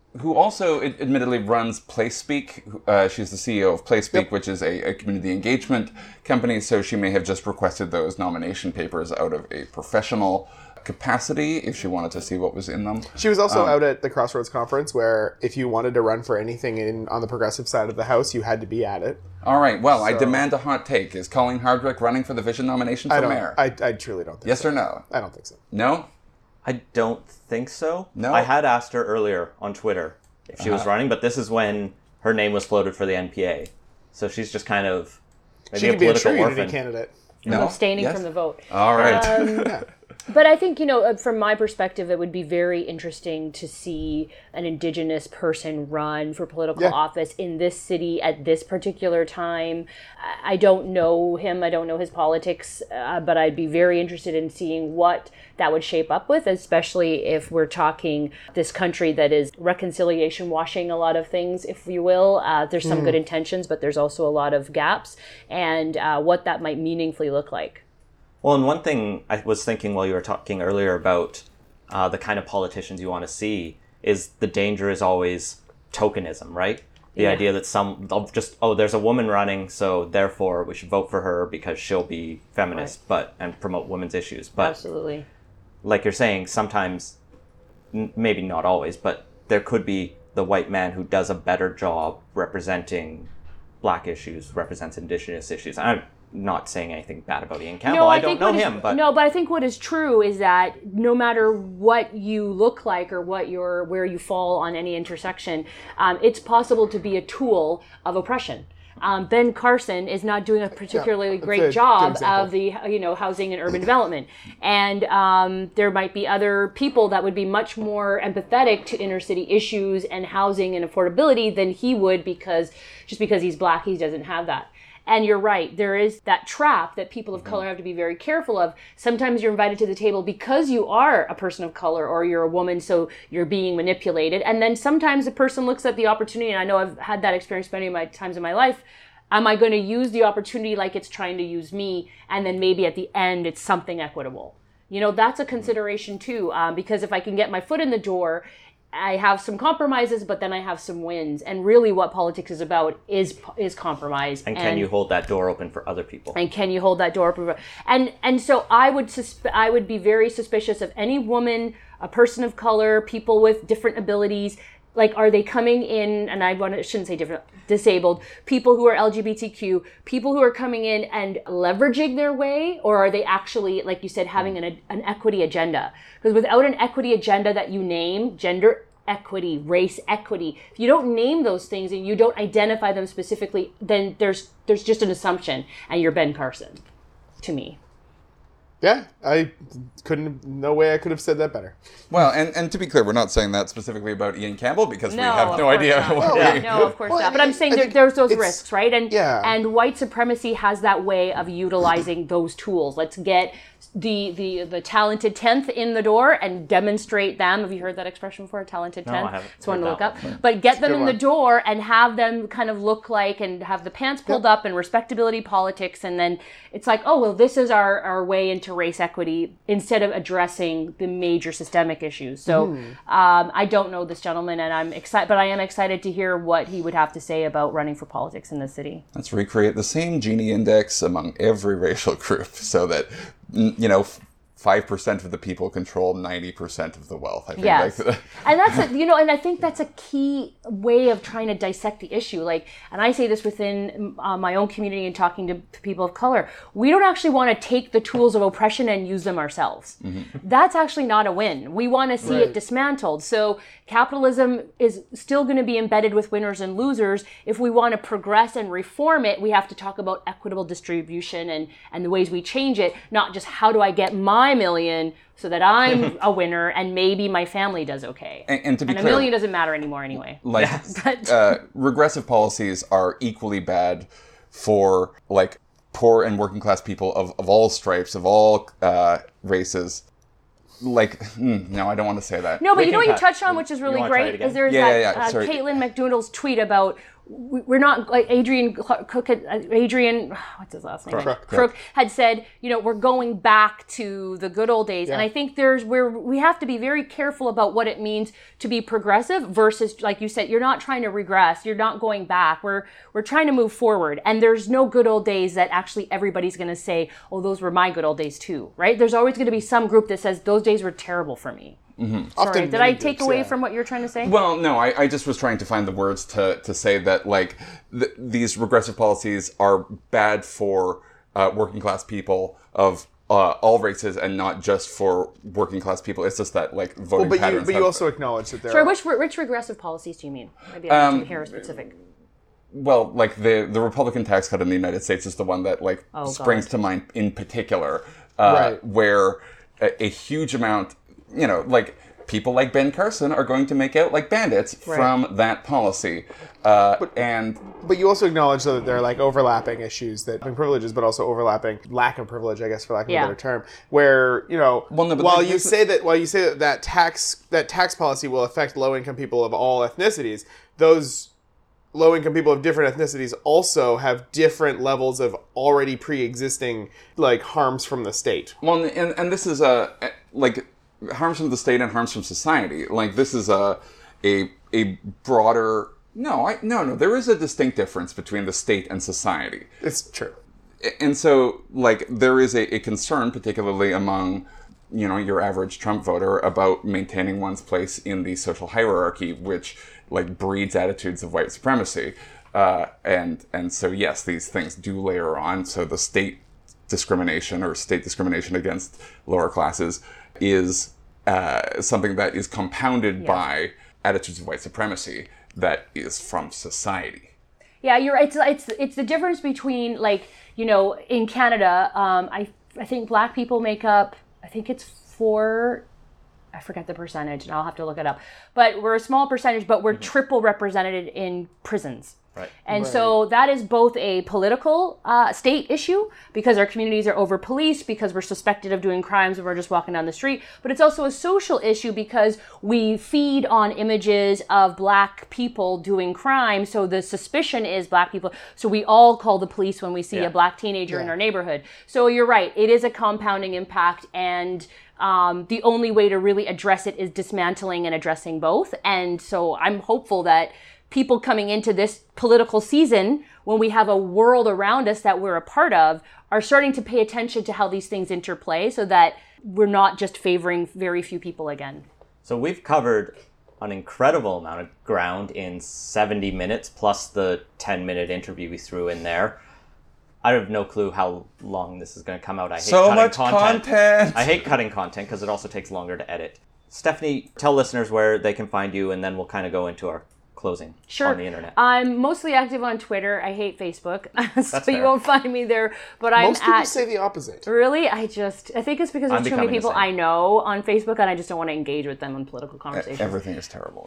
who also admittedly runs PlaceSpeak. She's the CEO of PlaceSpeak, which is a community engagement company, so she may have just requested those nomination papers out of a professional capacity if she wanted to see what was in them. She was also out at the Crossroads Conference, where if you wanted to run for anything on the progressive side of the House, you had to be at it. All right, well, I demand a hot take. Is Colleen Hardwick running for the Vision nomination for mayor? I truly don't think Yes so. or no? I don't think so. No? I don't think so. No? I had asked her earlier on Twitter if she was running, but this is when her name was floated for the NPA. So she's just kind of maybe She a could be a political true unity orphan. candidate. No? Abstaining Yes? from the vote. All right. But I think, from my perspective, it would be very interesting to see an Indigenous person run for political office in this city at this particular time. I don't know him. I don't know his politics, but I'd be very interested in seeing what that would shape up with, especially if we're talking this country that is reconciliation washing a lot of things, if you will. There's some good intentions, but there's also a lot of gaps, and what that might meaningfully look like. Well, and one thing I was thinking while you were talking earlier about the kind of politicians you want to see is the danger is always tokenism, right? The idea that there's a woman running, so therefore we should vote for her because she'll be feminist, and promote women's issues. But Absolutely. like you're saying, sometimes, maybe not always, but there could be the white man who does a better job representing Black issues, represents Indigenous issues. I'm not saying anything bad about Ian Campbell. I don't know him, but but I think what is true is that no matter what you look like or where you fall on any intersection, it's possible to be a tool of oppression. Ben Carson is not doing a particularly great job of the housing and urban development, and there might be other people that would be much more empathetic to inner city issues and housing and affordability than he would, because he's Black, he doesn't have that. And you're right, there is that trap that people of color have to be very careful of. Sometimes you're invited to the table because you are a person of color or you're a woman, so you're being manipulated. And then sometimes a person looks at the opportunity, and I know I've had that experience many of my times in my life. Am I going to use the opportunity like it's trying to use me? And then maybe at the end, it's something equitable. That's a consideration too, because if I can get my foot in the door, I have some compromises, but then I have some wins. And really what politics is about is compromise. And can you hold that door open for other people? And can you hold that door open? And so I would be very suspicious of any woman, a person of color, people with different abilities. Like, are they coming in, and shouldn't say different, disabled, people who are LGBTQ, people who are coming in and leveraging their way, or are they actually, like you said, having an equity agenda? Because without an equity agenda that you name, gender equity, race equity, if you don't name those things and you don't identify them specifically, then there's just an assumption, and you're Ben Carson, to me. Yeah, no way I could have said that better. Well, and to be clear, we're not saying that specifically about Ian Campbell, because we have no of idea. No, of course not. But I'm saying there's those risks, right? And white supremacy has that way of utilizing those tools. Let's get the talented 10th in the door and demonstrate them. Have you heard that expression before? Talented 10th? No, I haven't. It's one to look up. But get them in the door and have them kind of look like, and have the pants pulled up and respectability politics. And then it's like, oh, well, this is our way into race equity, instead of addressing the major systemic issues. So I don't know this gentleman, and I'm excited, but I am excited to hear what he would have to say about running for politics in the city. Let's recreate the same Gini index among every racial group, so that 5% of the people control 90% of the wealth. I think. Yes, and that's and I think that's a key way of trying to dissect the issue. And I say this within my own community and talking to people of color, we don't actually want to take the tools of oppression and use them ourselves. Mm-hmm. That's actually not a win. We want to see it dismantled. So capitalism is still going to be embedded with winners and losers. If we want to progress and reform it, we have to talk about equitable distribution and the ways we change it, not just how do I get my million so that I'm a winner and maybe my family does okay. And to be clear, $1 million doesn't matter anymore anyway. Regressive policies are equally bad for poor and working class people of all stripes, of all races. No, I don't want to say that. No, but you touched on, which is really great, is there's Caitlin McDonald's tweet about we're not like Adrian Cook. Adrian, what's his last name? Crook had said, we're going back to the good old days, and I think we have to be very careful about what it means to be progressive versus, like you said, you're not trying to regress, you're not going back. We're trying to move forward, and there's no good old days that actually everybody's going to say, oh, those were my good old days too, right? There's always going to be some group that says those days were terrible for me. Mm-hmm. Sorry, did I take away from what you're trying to say? Well, no, I just was trying to find the words to say that, like, these regressive policies are bad for working class people of all races and not just for working class people. It's just that, like, voting patterns. But you also acknowledge that there Sorry, are... which regressive policies do you mean? Maybe I can hear a specific. Well, like, the Republican tax cut in the United States is the one that, like, springs to mind in particular, where a huge amount... like, people like Ben Carson are going to make out like bandits from that policy. But you also acknowledge, though, that there are, like, overlapping issues that privileges, but also overlapping lack of privilege, I guess, for lack of a better term, where, while you say that tax policy will affect low-income people of all ethnicities, those low-income people of different ethnicities also have different levels of already pre-existing, like, harms from the state. Well, and this is harms from the state and harms from society. Like, this is a broader... No, there is a distinct difference between the state and society. It's true. And so, like, there is a concern, particularly among, your average Trump voter, about maintaining one's place in the social hierarchy, which, like, breeds attitudes of white supremacy. And so, yes, these things do layer on. So the state discrimination against lower classes is something that is compounded by attitudes of white supremacy that is from society. Yeah, you're right. It's the difference between, like, in Canada, I think Black people make up, I think it's 4, I forget the percentage, and I'll have to look it up. But we're a small percentage, but we're triple represented in prisons. Right. And so that is both a political state issue, because our communities are over-policed, because we're suspected of doing crimes when we're just walking down the street. But it's also a social issue because we feed on images of Black people doing crime. So the suspicion is Black people. So we all call the police when we see a Black teenager in our neighborhood. So you're right. It is a compounding impact. And the only way to really address it is dismantling and addressing both. And so I'm hopeful that people coming into this political season, when we have a world around us that we're a part of, are starting to pay attention to how these things interplay so that we're not just favoring very few people again. So we've covered an incredible amount of ground in 70 minutes, plus the 10-minute interview we threw in there. I have no clue how long this is going to come out. I hate so much content. I hate cutting content because it also takes longer to edit. Stephanie, tell listeners where they can find you, and then we'll kind of go into our closing on the internet. I'm mostly active on Twitter. I hate Facebook, so you won't find me there. But most people say the opposite. Really? I think it's because there's too many people I know on Facebook, and I just don't want to engage with them in political conversations. Everything is terrible.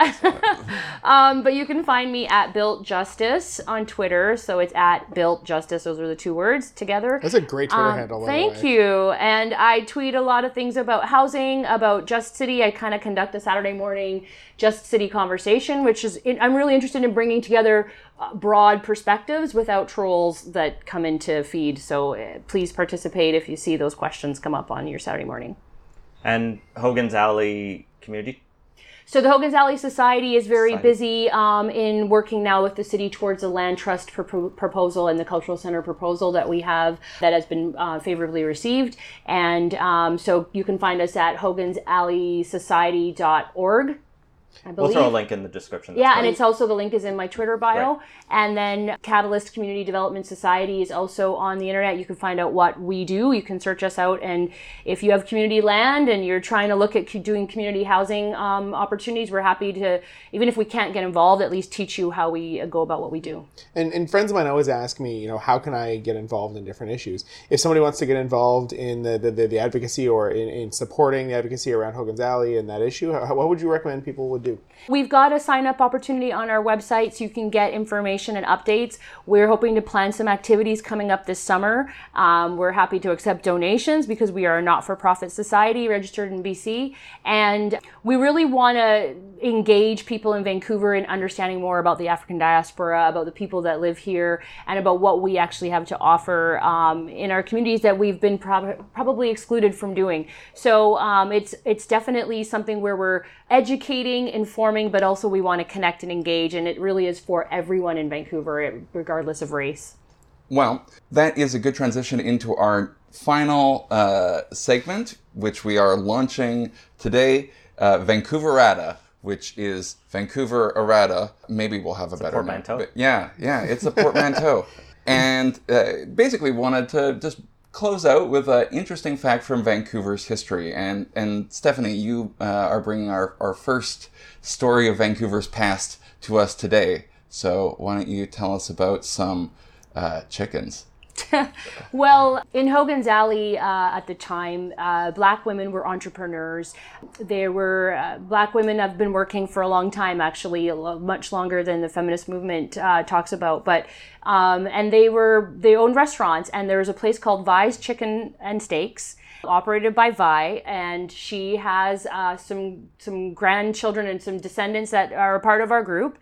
But you can find me at Built Justice on Twitter. So it's at Built Justice. Those are the two words together. That's a great Twitter handle. Thank you. And I tweet a lot of things about housing, about Just City. I kind of conduct a Saturday morning Just City conversation, which is I'm really interested in bringing together broad perspectives without trolls that come into feed. So please participate if you see those questions come up on your Saturday morning. And Hogan's Alley community? So the Hogan's Alley Society is very busy in working now with the city towards a land trust proposal and the cultural center proposal that we have that has been favorably received. And so you can find us at hogansalley.society.org. I believe. We'll throw a link in the description. And it's also, the link is in my Twitter bio. Right. And then Catalyst Community Development Society is also on the internet. You can find out what we do. You can search us out. And if you have community land and you're trying to look at doing community housing opportunities, we're happy to, even if we can't get involved, at least teach you how we go about what we do. And friends of mine always ask me, how can I get involved in different issues? If somebody wants to get involved in the advocacy or in supporting the advocacy around Hogan's Alley and that issue, what would you recommend people would do? We've got a sign-up opportunity on our website so you can get information and updates. We're hoping to plan some activities coming up this summer. We're happy to accept donations because we are a not-for-profit society registered in BC. And we really want to engage people in Vancouver in understanding more about the African diaspora, about the people that live here, and about what we actually have to offer in our communities that we've been probably excluded from doing. So it's definitely something where we're educating, informing, but also we want to connect and engage, and it really is for everyone in Vancouver, regardless of race. Well, that is a good transition into our final segment, which we are launching today, Vancouverata, which is Vancouver errata. Maybe we'll have a better portmanteau. name. Yeah, it's a portmanteau. And basically wanted to just close out with an interesting fact from Vancouver's history. And Stephanie, you are bringing our first story of Vancouver's past to us today. So why don't you tell us about some chickens? Well, in Hogan's Alley at the time, Black women were entrepreneurs. Black women have been working for a long time, actually, much longer than the feminist movement talks about. But and they owned restaurants, and there was a place called Vi's Chicken and Steaks, operated by Vi, and she has some grandchildren and some descendants that are a part of our group.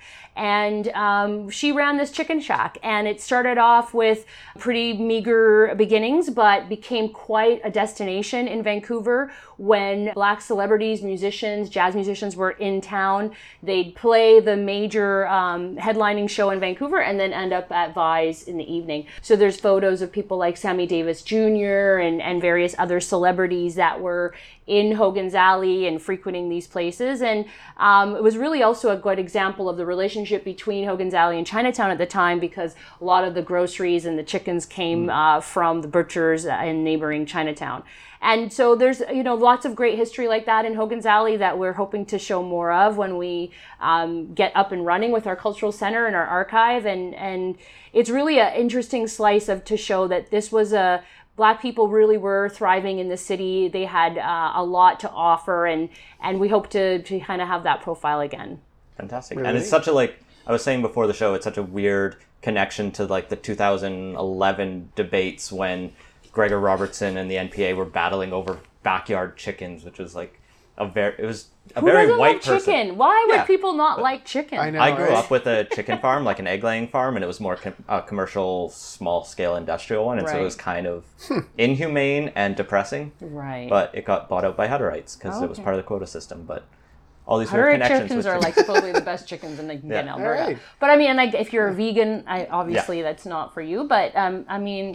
And she ran this chicken shack, and it started off with pretty meager beginnings, but became quite a destination in Vancouver. When Black celebrities, musicians, jazz musicians were in town, they'd play the major headlining show in Vancouver and then end up at Vi's in the evening. So there's photos of people like Sammy Davis Jr. and various other celebrities that were in Hogan's Alley and frequenting these places. And it was really also a good example of the relationship between Hogan's Alley and Chinatown at the time, because a lot of the groceries and the chickens came from the butchers in neighboring Chinatown. And so there's, lots of great history like that in Hogan's Alley that we're hoping to show more of when we get up and running with our cultural center and our archive. And it's really an interesting slice to show that this was Black people really were thriving in the city. They had a lot to offer, and we hope to kind of have that profile again. Fantastic. Really? And it's such I was saying before the show, it's such a weird connection to like the 2011 debates when Gregor Robertson and the NPA were battling over backyard chickens, which was like a very white person. Chicken? Why would people not like chicken? I know. I grew up with a chicken farm, like an egg-laying farm, and it was more commercial, small-scale industrial one, and so it was kind of inhumane and depressing. Right. But it got bought out by Hutterites because it was part of the quota system. But all these weird Hutterite connections chickens with are like supposedly the best chickens in Alberta. Right. But I mean, like if you're a vegan, obviously that's not for you. But I mean,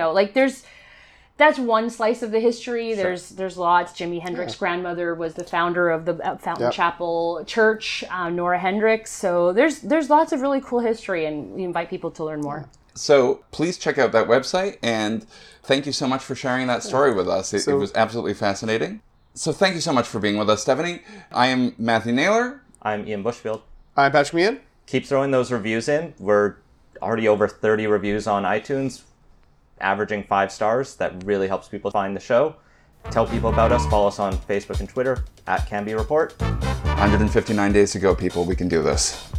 that's one slice of the history. Sure. There's lots. Jimi Hendrix's grandmother was the founder of the Fountain Chapel Church, Nora Hendrix. So there's lots of really cool history, and we invite people to learn more. So please check out that website, and thank you so much for sharing that story with us. It was absolutely fascinating. So thank you so much for being with us, Stephanie. I am Matthew Naylor. I'm Ian Bushfield. I'm Patrick Meehan. Keep throwing those reviews in. We're already over 30 reviews on iTunes, averaging 5 stars. That really helps people find the show. Tell people about us. Follow us on Facebook and Twitter @CanBeReport. 159 days to go, people. We can do this.